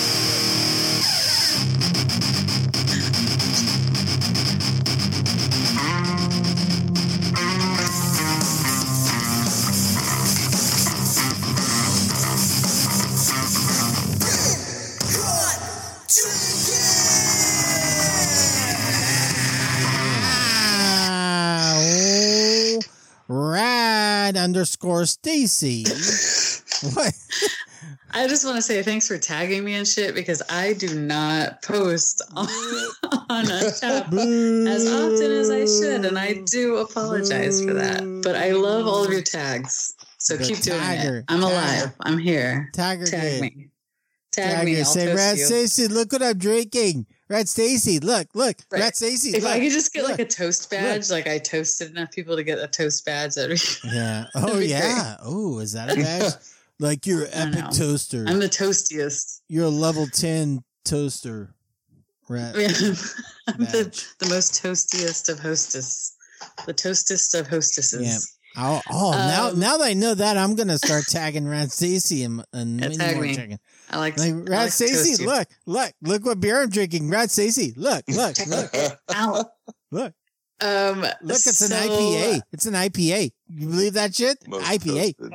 Rad_Stacy. What? I just want to say thanks for tagging me and shit because I do not post on Untapped as often as I should, and I do apologize for that. But I love all of your tags, so The keep doing tagger, it. I'm alive. I'm here. Tagger Tag good. me. Tag me. Tagger, I'll say, toast Rad you. Stacy, look what I'm drinking. Rad Stacy, look. Right. Rad Stacy, If look. I could just get like look. a toast badge, like I toasted enough people to get a toast badge, that'd be. Yeah. Oh, That'd be yeah. Oh, is that a badge? Like you're an I epic know. toaster. I'm the toastiest. You're a level 10 toaster. Rat. I'm Badge. the most toastiest of hostess. The toastest of hostesses. Yeah. Now that I know that, I'm gonna start tagging Rad Stacy and many tag more me. tagging. I like Like I Rad like to Stacy, toast you. look what beer I'm drinking. Rad Stacy, look. Ow. Look, Look, it's an IPA. It's an IPA. You believe that shit? Most IPA. toasted.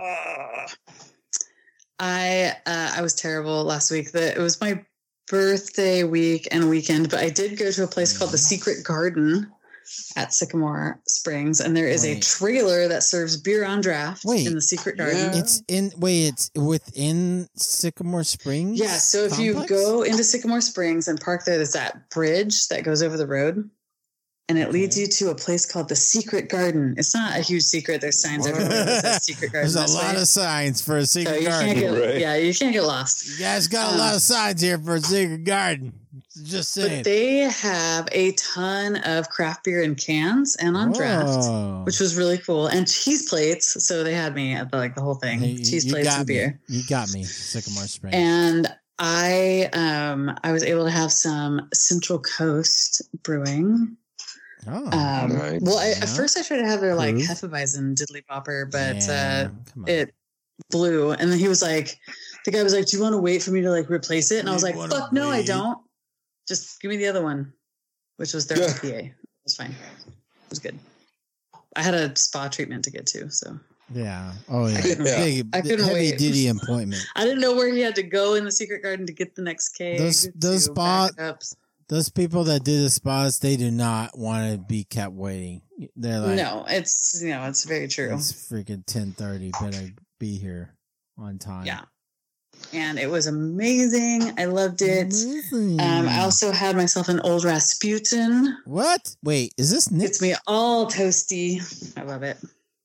I was terrible last week. It was my birthday week and weekend, but I did go to a place called the Secret Garden at Sycamore Springs, and there is a Wait. trailer that serves beer on draft Wait. in the Secret Garden. Yeah. It's within Sycamore Springs. Yeah, so if you complex? go into Sycamore Springs and park there, there's that bridge that goes over the road, and it leads you to a place called the Secret Garden. It's not a huge secret. There's signs everywhere that says Secret Garden. There's a this lot way. of signs for a So secret you garden. can't get, Right. yeah, you can't get lost. You guys got a lot of signs here for a secret garden. Just saying. But they have a ton of craft beer in cans and on draft, Whoa. which was really cool. And cheese plates. So they had me at the whole thing. Hey, Cheese you plates got and me. beer. You got me, Sycamore Springs. And I was able to have some Central Coast brewing. oh, Nice. Well, Yeah. at first I tried to have their like Proof. Hefeweizen diddly bopper, but yeah, come on. it blew. And then he was like, the guy was like, "Do you want to wait for me to like replace it?" And I was You like, wanna "Fuck no, I wait? don't. Just give me the other one," which was their Yeah. IPA. It was fine. It was good. I had a spa treatment to get to, so Yeah. Oh yeah. couldn't Big, I couldn't heavy wait. duty appointment. I didn't know where he had to go in the Secret Garden to get the next keg. Those to spa- back it up. Those people that do the spas, they do not want to be kept waiting. They're like, No, it's it's very true. it's freaking 10:30. Better be here on time. Yeah, and it was amazing. I loved it. Amazing. I also had myself an old Rasputin. What? Wait, is this Nick? It's me all toasty. I love it.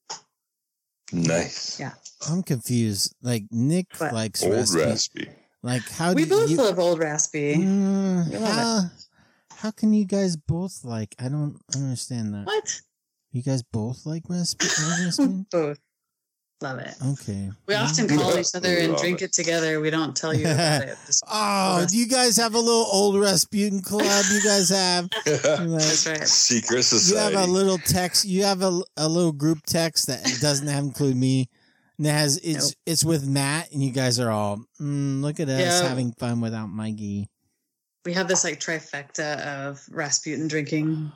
Nice. Yeah. I'm confused. Like Nick What? likes Old raspy. raspy. Like how We do both you? love old Raspy. We love How can you guys both like? I don't understand that. What? You guys both like raspy? raspy? Both. Love it. Okay. We often call each other and drink it together. We don't tell you about it. Oh, do you guys have a little old Rasputin club? You guys have That's right. Secret you society. have a little text. You have a little group text that doesn't have include me. And it has it's with Matt, and you guys are all look at us having fun without Mikey. We have this like trifecta of Rasputin drinking.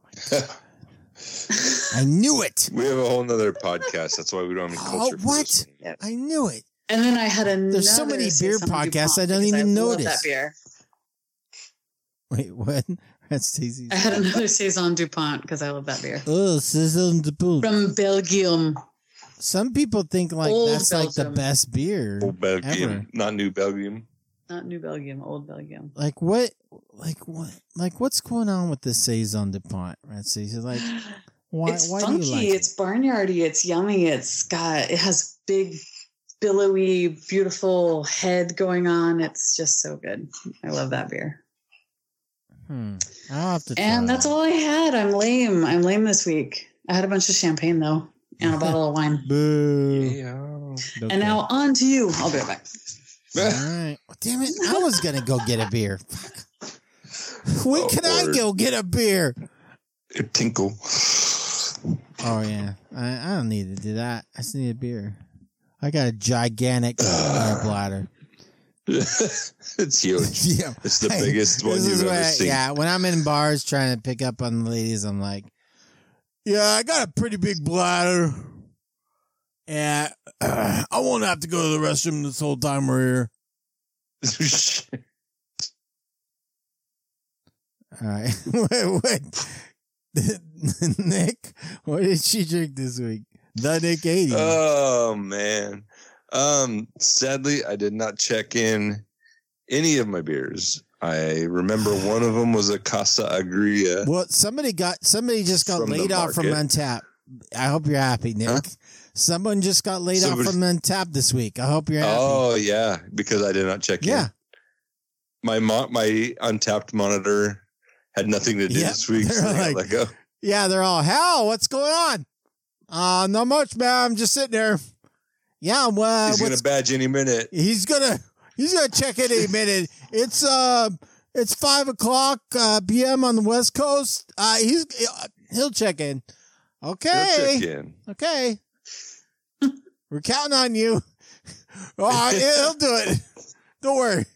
I knew it. We have a whole nother podcast. That's why we don't have any culture. What? I knew it. And then I had another. There's so many beer Saison podcasts DuPont I don't because even love notice. that beer. Wait, what? That's Stacey. I had another Saison DuPont because I love that beer. Oh, Saison DuPont. From Belgium. Some people think like Old that's like the Belgium. best beer Old Belgium, ever. not New Belgium. Not New Belgium, Old Belgium. Like what? Like what's going on with the Saison DuPont? Right? So you're like, why? It's why funky. do you like It's barnyardy. It's yummy. It has big, billowy, beautiful head going on. It's just so good. I love that beer. I'll have to. And that's all I had. I'm lame. I'm lame this week. I had a bunch of champagne though, and a bottle of wine. Boo. Yeah. And now on to you. I'll be right back. All right. Damn it! I was gonna go get a beer. Fuck. When can I go get a beer? Tinkle. Oh yeah, I don't need to do that. I just need a beer. I got a gigantic bladder. It's huge. Yeah. It's the biggest one This is you've ever where- seen. Yeah, when I'm in bars trying to pick up on the ladies, I'm like, yeah, I got a pretty big bladder. Yeah, I won't have to go to the restroom this whole time we're here. All right. Wait. Nick, what did she drink this week? The Nick 80. Oh man. Sadly, I did not check in any of my beers. I remember one of them was a Casa Agria. Well, somebody just got From the laid off from market. Untap. I hope you're happy, Nick. Huh? Someone just got laid off Somebody- from Untap this week. I hope you're happy. Oh yeah, because I did not check Yeah. in. My Untapped monitor had nothing to do Yep, this week, so they're I got like- let go. Yeah, they're all, hell, what's going on? Not much, man. I'm just sitting there. Yeah, well, He's gonna badge any minute. he's gonna check in any minute. It's 5:00 p.m. on the West Coast. He'll check in. Okay. He'll check in. Okay. We're counting on you. Oh, he'll do it. Don't worry.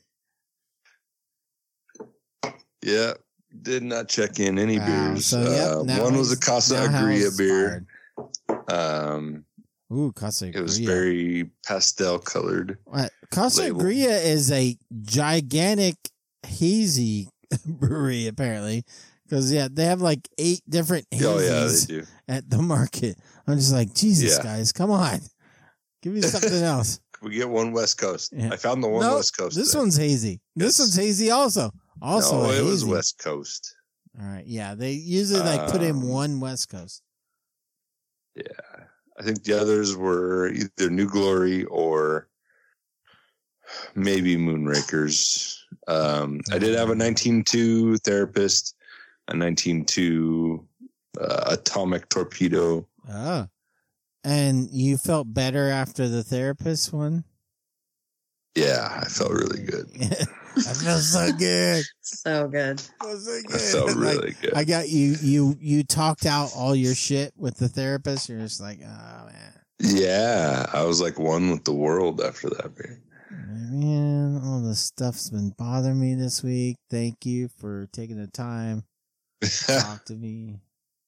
Yeah, did not check in any Wow, beers. so, yep, now one was a he's- Casa now Hal's Agria beer. fired. Ooh, Casa Agria. It was very pastel colored. What? Casa label. Agria is a gigantic hazy brewery, apparently. Because, yeah, they have like 8 different hazies Oh yeah, they do. at the market. I'm just like, Jesus, Yeah. guys, come on. Give me something else. We get one West Coast. Yeah. I found the one Nope, West Coast. This then. one's hazy. This Yes. one's hazy also. Also, no, a it was hazy. West Coast. All right. Yeah, they usually like put in one West Coast. Yeah, I think the others were either New Glory or maybe Moonrakers. I did have a 19.2 Therapist, a 19.2 Atomic Torpedo. Oh. And you felt better after the therapist one? Yeah, I felt really good. I felt so good. So good. I felt so good. I felt Like, really good. I got you talked out all your shit with the therapist. You're just like, oh man. Yeah, I was like one with the world after that beer. Man, all the stuff's been bothering me this week. Thank you for taking the time to talk to me.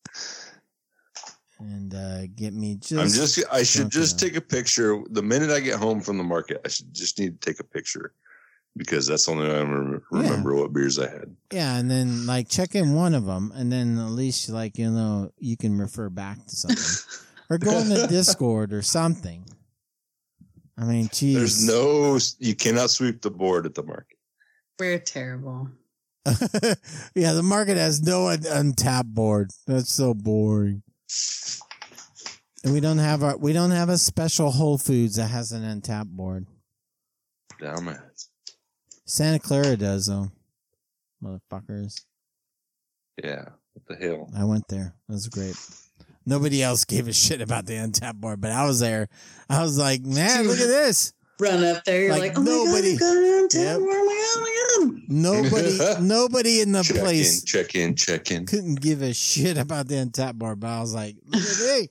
And get me just I should drunk just enough. take a picture. The minute I get home from the market, I should just need to take a picture because that's the only way I remember what beers I had. Yeah, and then like check in one of them, and then at least like you can refer back to something, or go in the Discord or something. I mean, geez. You cannot sweep the board at the market. We're terrible. Yeah, the market has no untapped board. That's so boring. And we don't have a special Whole Foods that has an untapped board. Damn it. Santa Clara does though, motherfuckers. Yeah. What the hell? I went there. It was great. Nobody else gave a shit about the untapped board, but I was there. I was like, man, look at this. Run up there, you're like, oh nobody. my God, you got an untapped board. Oh my God. Nobody in the Check place in, check in. couldn't give a shit about the untapped board, but I was like, look at me.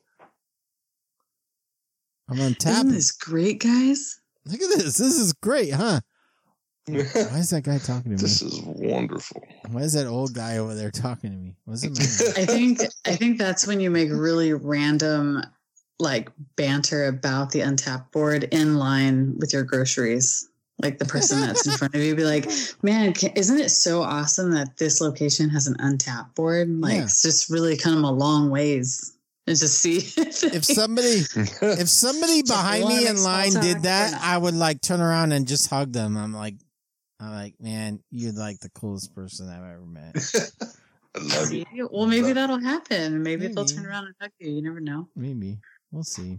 I'm untapped. Isn't this great, guys? Look at this. This is great, huh? Why is that guy talking to me? This is wonderful. Why is that old guy over there talking to me? What's it matter? I think that's when you make really random like banter about the untapped board in line with your groceries. Like the person that's in front of you be like, man, isn't it so awesome that this location has an untapped board? Like it's just really kind of a long ways. And just see if somebody behind me in line did that, I would like turn around and just hug them. I'm like, man, you're like the coolest person I've ever met. I love you. Well, maybe that'll happen. Maybe they'll turn around and hug you. You never know. Maybe. We'll see.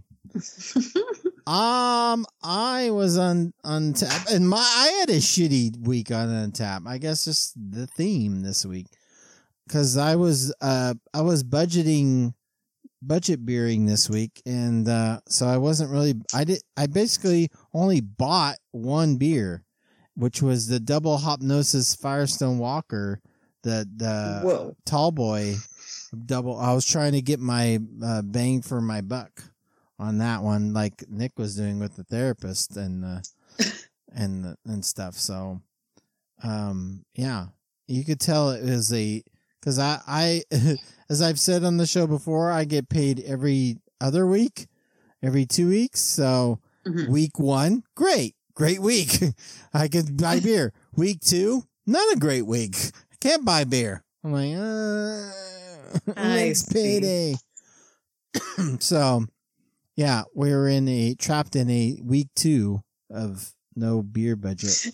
I was on Untap, and I had a shitty week on Untap. I guess just the theme this week, because I was budget beering this week, and so I wasn't really. I basically only bought one beer, which was the Double Hopnosis Firestone Walker, the tall boy double. I was trying to get my bang for my buck on that one, like Nick was doing with the therapist and stuff. So, yeah, you could tell it was because I as I've said on the show before, I get paid every other week, every 2 weeks. So week 1, great week. I could buy beer. Week 2, not a great week. I can't buy beer. I'm like, next payday. So, yeah, we're trapped in a week 2 of no beer budget.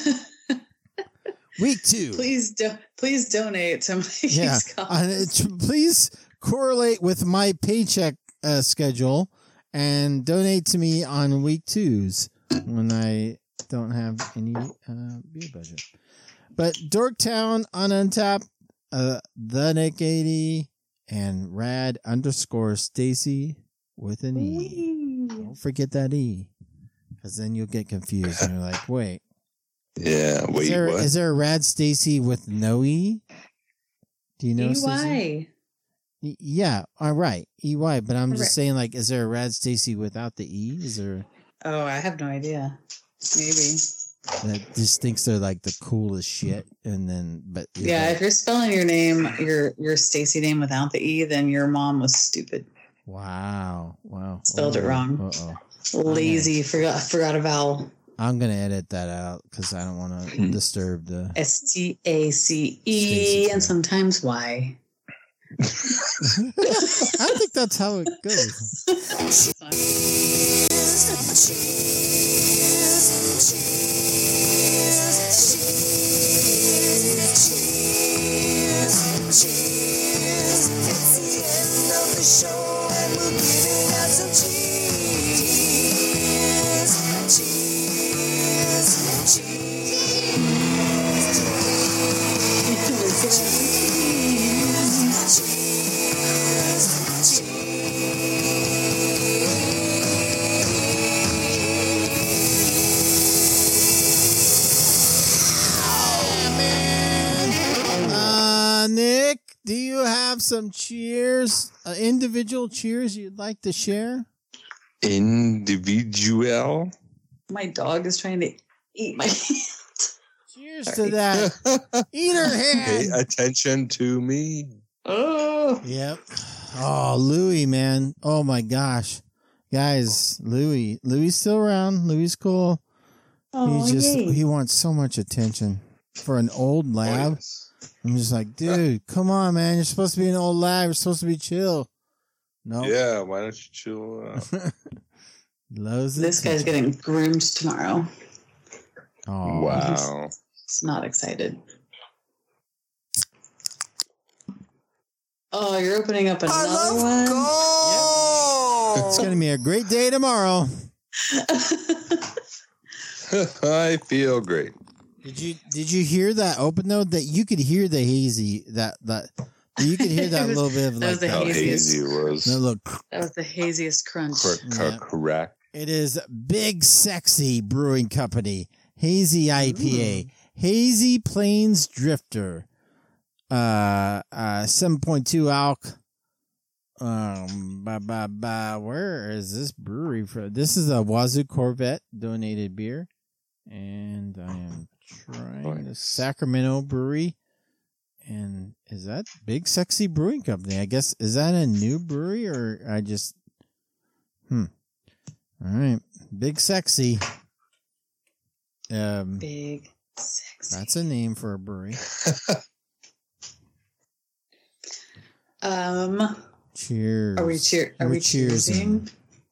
Week 2. Please donate to my please correlate with my paycheck schedule and donate to me on week 2s when I don't have any beer budget. But Dorktown on Untapped, the Nick 80 and rad_Stacy with an E. Don't forget that E, because then you'll get confused and you're like, wait. Yeah, wait, what? Is there a Rad Stacy with no E? Do you know EY? Yeah, all right, EY. But I'm just saying, like, is there a Rad Stacy without the E? Is there? Oh, I have no idea. Maybe. That just thinks they're like the coolest shit, and then yeah, if you're spelling your name, your Stacy name without the E, then your mom was stupid. Wow. Spelled it wrong. Lazy. Forgot a vowel. I'm gonna edit that out because I don't want to disturb the STACE and sometimes Y. I think that's how it goes. It's the end of the show and we're giving out some cheers. Nick, do you have some cheers, individual cheers you'd like to share? Individual? My dog is trying to eat my hand. Cheers to that. Eat her hand. Pay attention to me. Oh. Yep. Oh, Louie, man. Oh my gosh. Guys, Louie's still around. Louie's cool. Oh, he wants so much attention for an old lab. Oh, yes. I'm just like, dude, come on, man. You're supposed to be an old lab. You're supposed to be chill. No. Yeah, why don't you chill out? This guy's getting groomed tomorrow. Oh, wow. He's not excited. Oh, you're opening up another one? Yep. It's going to be a great day tomorrow. I feel great. Did you hear that open note? That you could hear the hazy, that You could hear that It was- little bit of that like was the How haziest. hazy it was. no, look. That was the haziest crunch. Yeah. Correct. It is Big Sexy Brewing Company Hazy IPA, Hazy Plains Drifter, 7.2 alc. Where is this brewery from? This is a Wazoo Corvette donated beer, and I am trying the Sacramento Brewery. And is that Big Sexy Brewing Company? I guess, is that a new brewery or I just, All right. Big Sexy. Big Sexy. That's a name for a brewery. Cheers. Are we cheersing?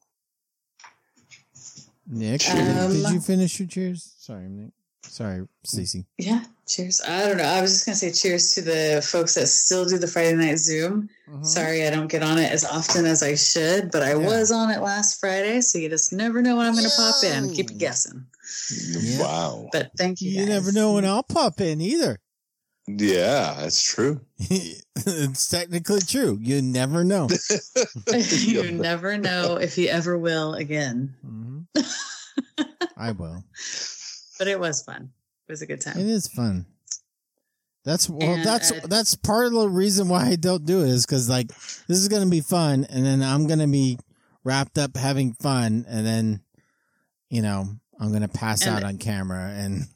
Nick, did you finish your cheers? Sorry, Nick. Sorry, Stacey. Yeah, cheers. I don't know. I was just gonna say cheers to the folks that still do the Friday night Zoom. Sorry, I don't get on it as often as I should, but I was on it last Friday, so you just never know when I'm gonna pop in. Keep you guessing. Yeah. Wow. But thank you. You guys. never know when I'll pop in either. Yeah, that's true. It's technically true. You never know. You never know if you ever will again. I will. But it was fun. It was a good time. It is fun. That's And, that's part of the reason why I don't do it is because like this is gonna be fun, and then I'm gonna be wrapped up having fun, and then I'm gonna pass out on camera and.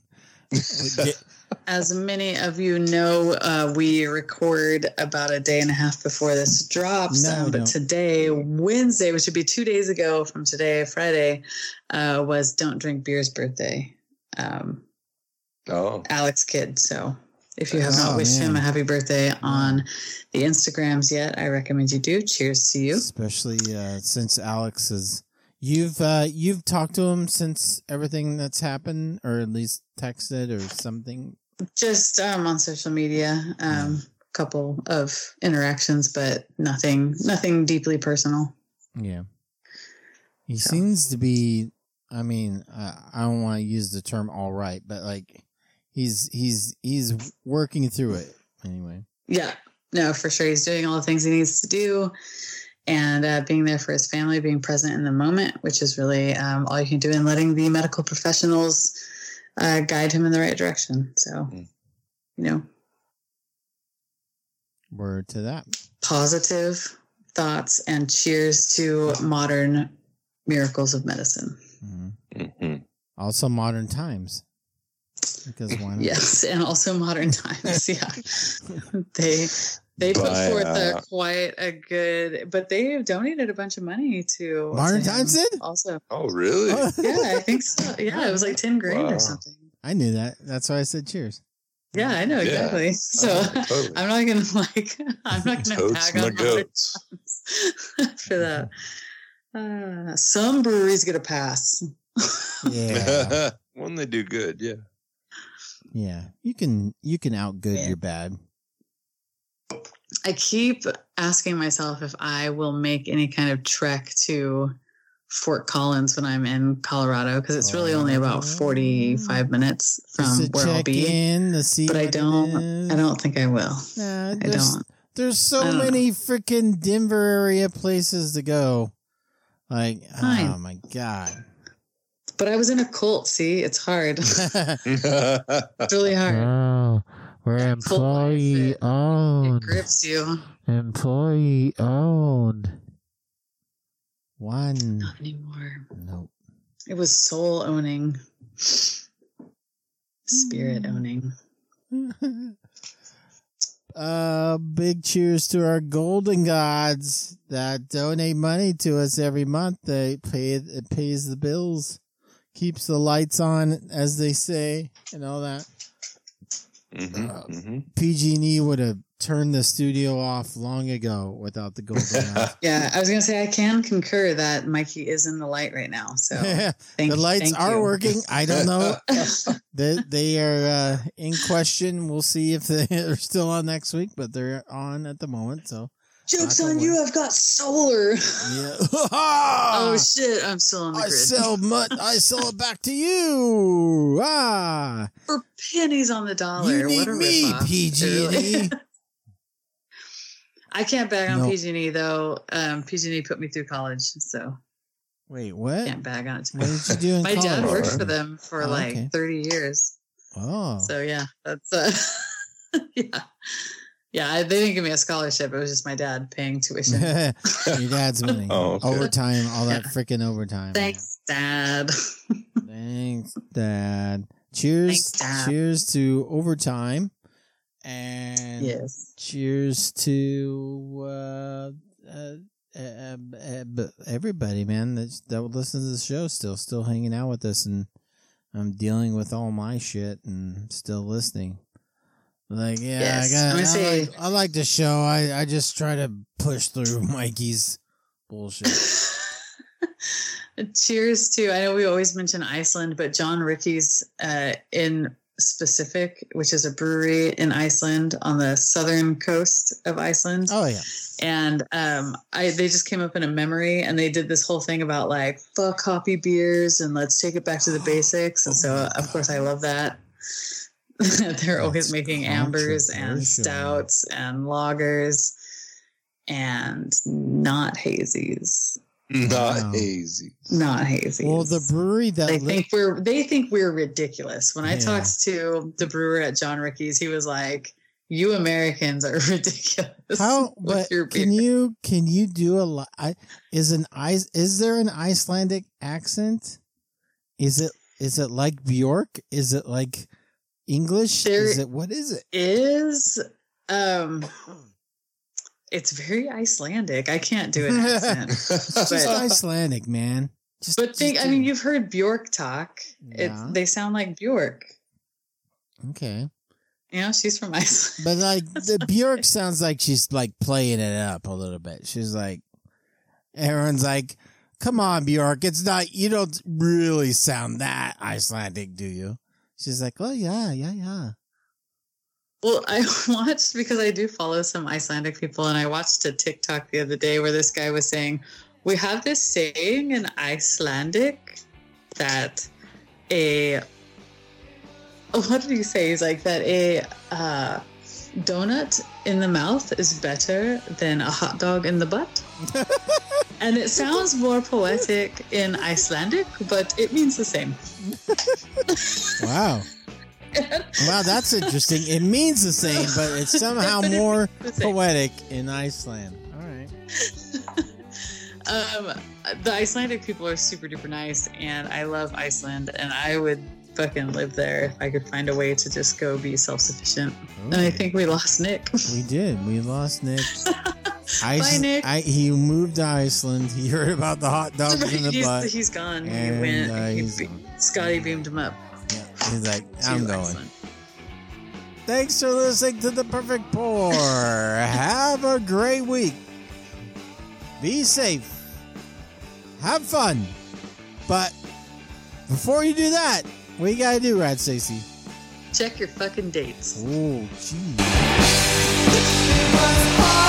As many of you know, we record about a day and a half before this drops. But today, Wednesday, which would be 2 days ago from today, Friday, was Don't Drink Beer's birthday. Alex Kidd. So if you have not wished him a happy birthday on the Instagrams yet, I recommend you do. Cheers to you. Especially since Alex is... You've talked to him since everything that's happened, or at least texted or something. Just on social media, couple of interactions, but nothing deeply personal. Yeah, he seems to be. I mean, I don't want to use the term "all right," but like he's working through it anyway. Yeah, no, for sure, he's doing all the things he needs to do. And being there for his family, being present in the moment, which is really all you can do, and letting the medical professionals guide him in the right direction. So, Word to that. Positive thoughts and cheers to modern miracles of medicine. Also modern times. Because why not? Yes, and also modern times. Yeah. They put forth quite a good, but they donated a bunch of money to Modern Times did? Also. Oh, really? Yeah, I think so. Yeah, it was like 10 grand or something. I knew that. That's why I said cheers. Yeah, I know exactly. Yeah. So Totally. I'm not gonna Totes tag my on goats. for that. Some breweries get a pass. Yeah. When they do good, yeah. Yeah. You can outgood your bad. I keep asking myself if I will make any kind of trek to Fort Collins when I'm in Colorado, because it's really only about 45 minutes from where I'll be. But I don't think I will. Nah, I don't. There's so many freaking Denver area places to go. Like, oh my God. But I was in a cult, see? It's hard. It's really hard. Oh, we're employee owned. It grips you. Employee owned. One. Not anymore. Nope. It was soul owning. Spirit owning. Big cheers to our golden gods that donate money to us every month. It pays the bills, keeps the lights on, as they say, and all that. PG&E would have turned the studio off long ago without the golden gods. Yeah, I was gonna say I can concur that Mikey is in the light right now. So the lights are working. I don't know. They are in question. We'll see if they're still on next week, but they're on at the moment. So joke's on you. I've got solar. Yeah. Oh shit! I'm still on the grid. I sell it back to you. For pennies on the dollar. You need what a me, ripoff. PG&E. I can't bag on No. PG&E though. PG&E put me through college, so Wait, what? can't bag on it. Too What much. did you do in My college? dad worked for them for Oh, like okay. 30 years. Oh. So yeah, that's yeah. They didn't give me a scholarship. It was just my dad paying tuition. Your dad's money. Oh, okay. Overtime, all that Yeah. freaking overtime. Thanks, Dad. Thanks, Dad. Cheers. Thanks, Dad. Cheers to overtime. And Yes. cheers to everybody, man, that would listen to the show still hanging out with us, and I'm dealing with all my shit and still listening. Like, yeah, Yes, I'm gonna say- I like the show. I just try to push through Mikey's bullshit. Cheers to, I know we always mention Iceland, but John Ricky's in specific, which is a brewery in Iceland on the southern coast of Iceland. Oh yeah. And they just came up in a memory, and they did this whole thing about like fuck hoppy beers and let's take it back to the basics. And so of course I love that. They're always That's making ambers and controversial. stouts and lagers and not hazies. Not Wow. hazy. Not hazies. Well, the brewery that they think we're ridiculous. When I Yeah. talked to the brewer at John Ricky's, he was like, "You Americans are ridiculous." how, with but your can beer." you do is there an Icelandic accent? Is it like Bjork? Is it like English? There- What is it? Is it's very Icelandic. I can't do an accent. It's just But- Icelandic, man. I mean, you've heard Bjork talk. Yeah. They sound like Bjork. okay. You know, she's from Iceland. But like the Bjork sounds like she's like playing it up a little bit. She's like, everyone's like, "Come on, Bjork, it's not. You don't really sound that Icelandic, do you?" She's like, "Oh yeah, yeah, yeah." Well, I watched, because I do follow some Icelandic people, and I watched a TikTok the other day where this guy was saying, we have this saying in Icelandic that what did he say? He's like that a donut in the mouth is better than a hot dog in the butt. And it sounds more poetic in Icelandic, but it means the same. Wow. Wow, that's interesting. It means the same, but it's somehow more The same. poetic in Iceland. All right. The Icelandic people are super duper nice, and I love Iceland, and I would fucking live there if I could find a way to just go be self-sufficient. And I think we lost Nick. We did. We lost Nick. Bye, Nick. He moved to Iceland. He heard about the hot dogs in the butt. He's gone. And, He went. he's- Scotty beamed him up. Yeah, he's like, to I'm going. Iceland. Thanks for listening to The Perfect Pour. Have a great week. Be safe. Have fun. But before you do that, what you gotta do, Rad Stacy? Check your fucking dates. Oh, gee. was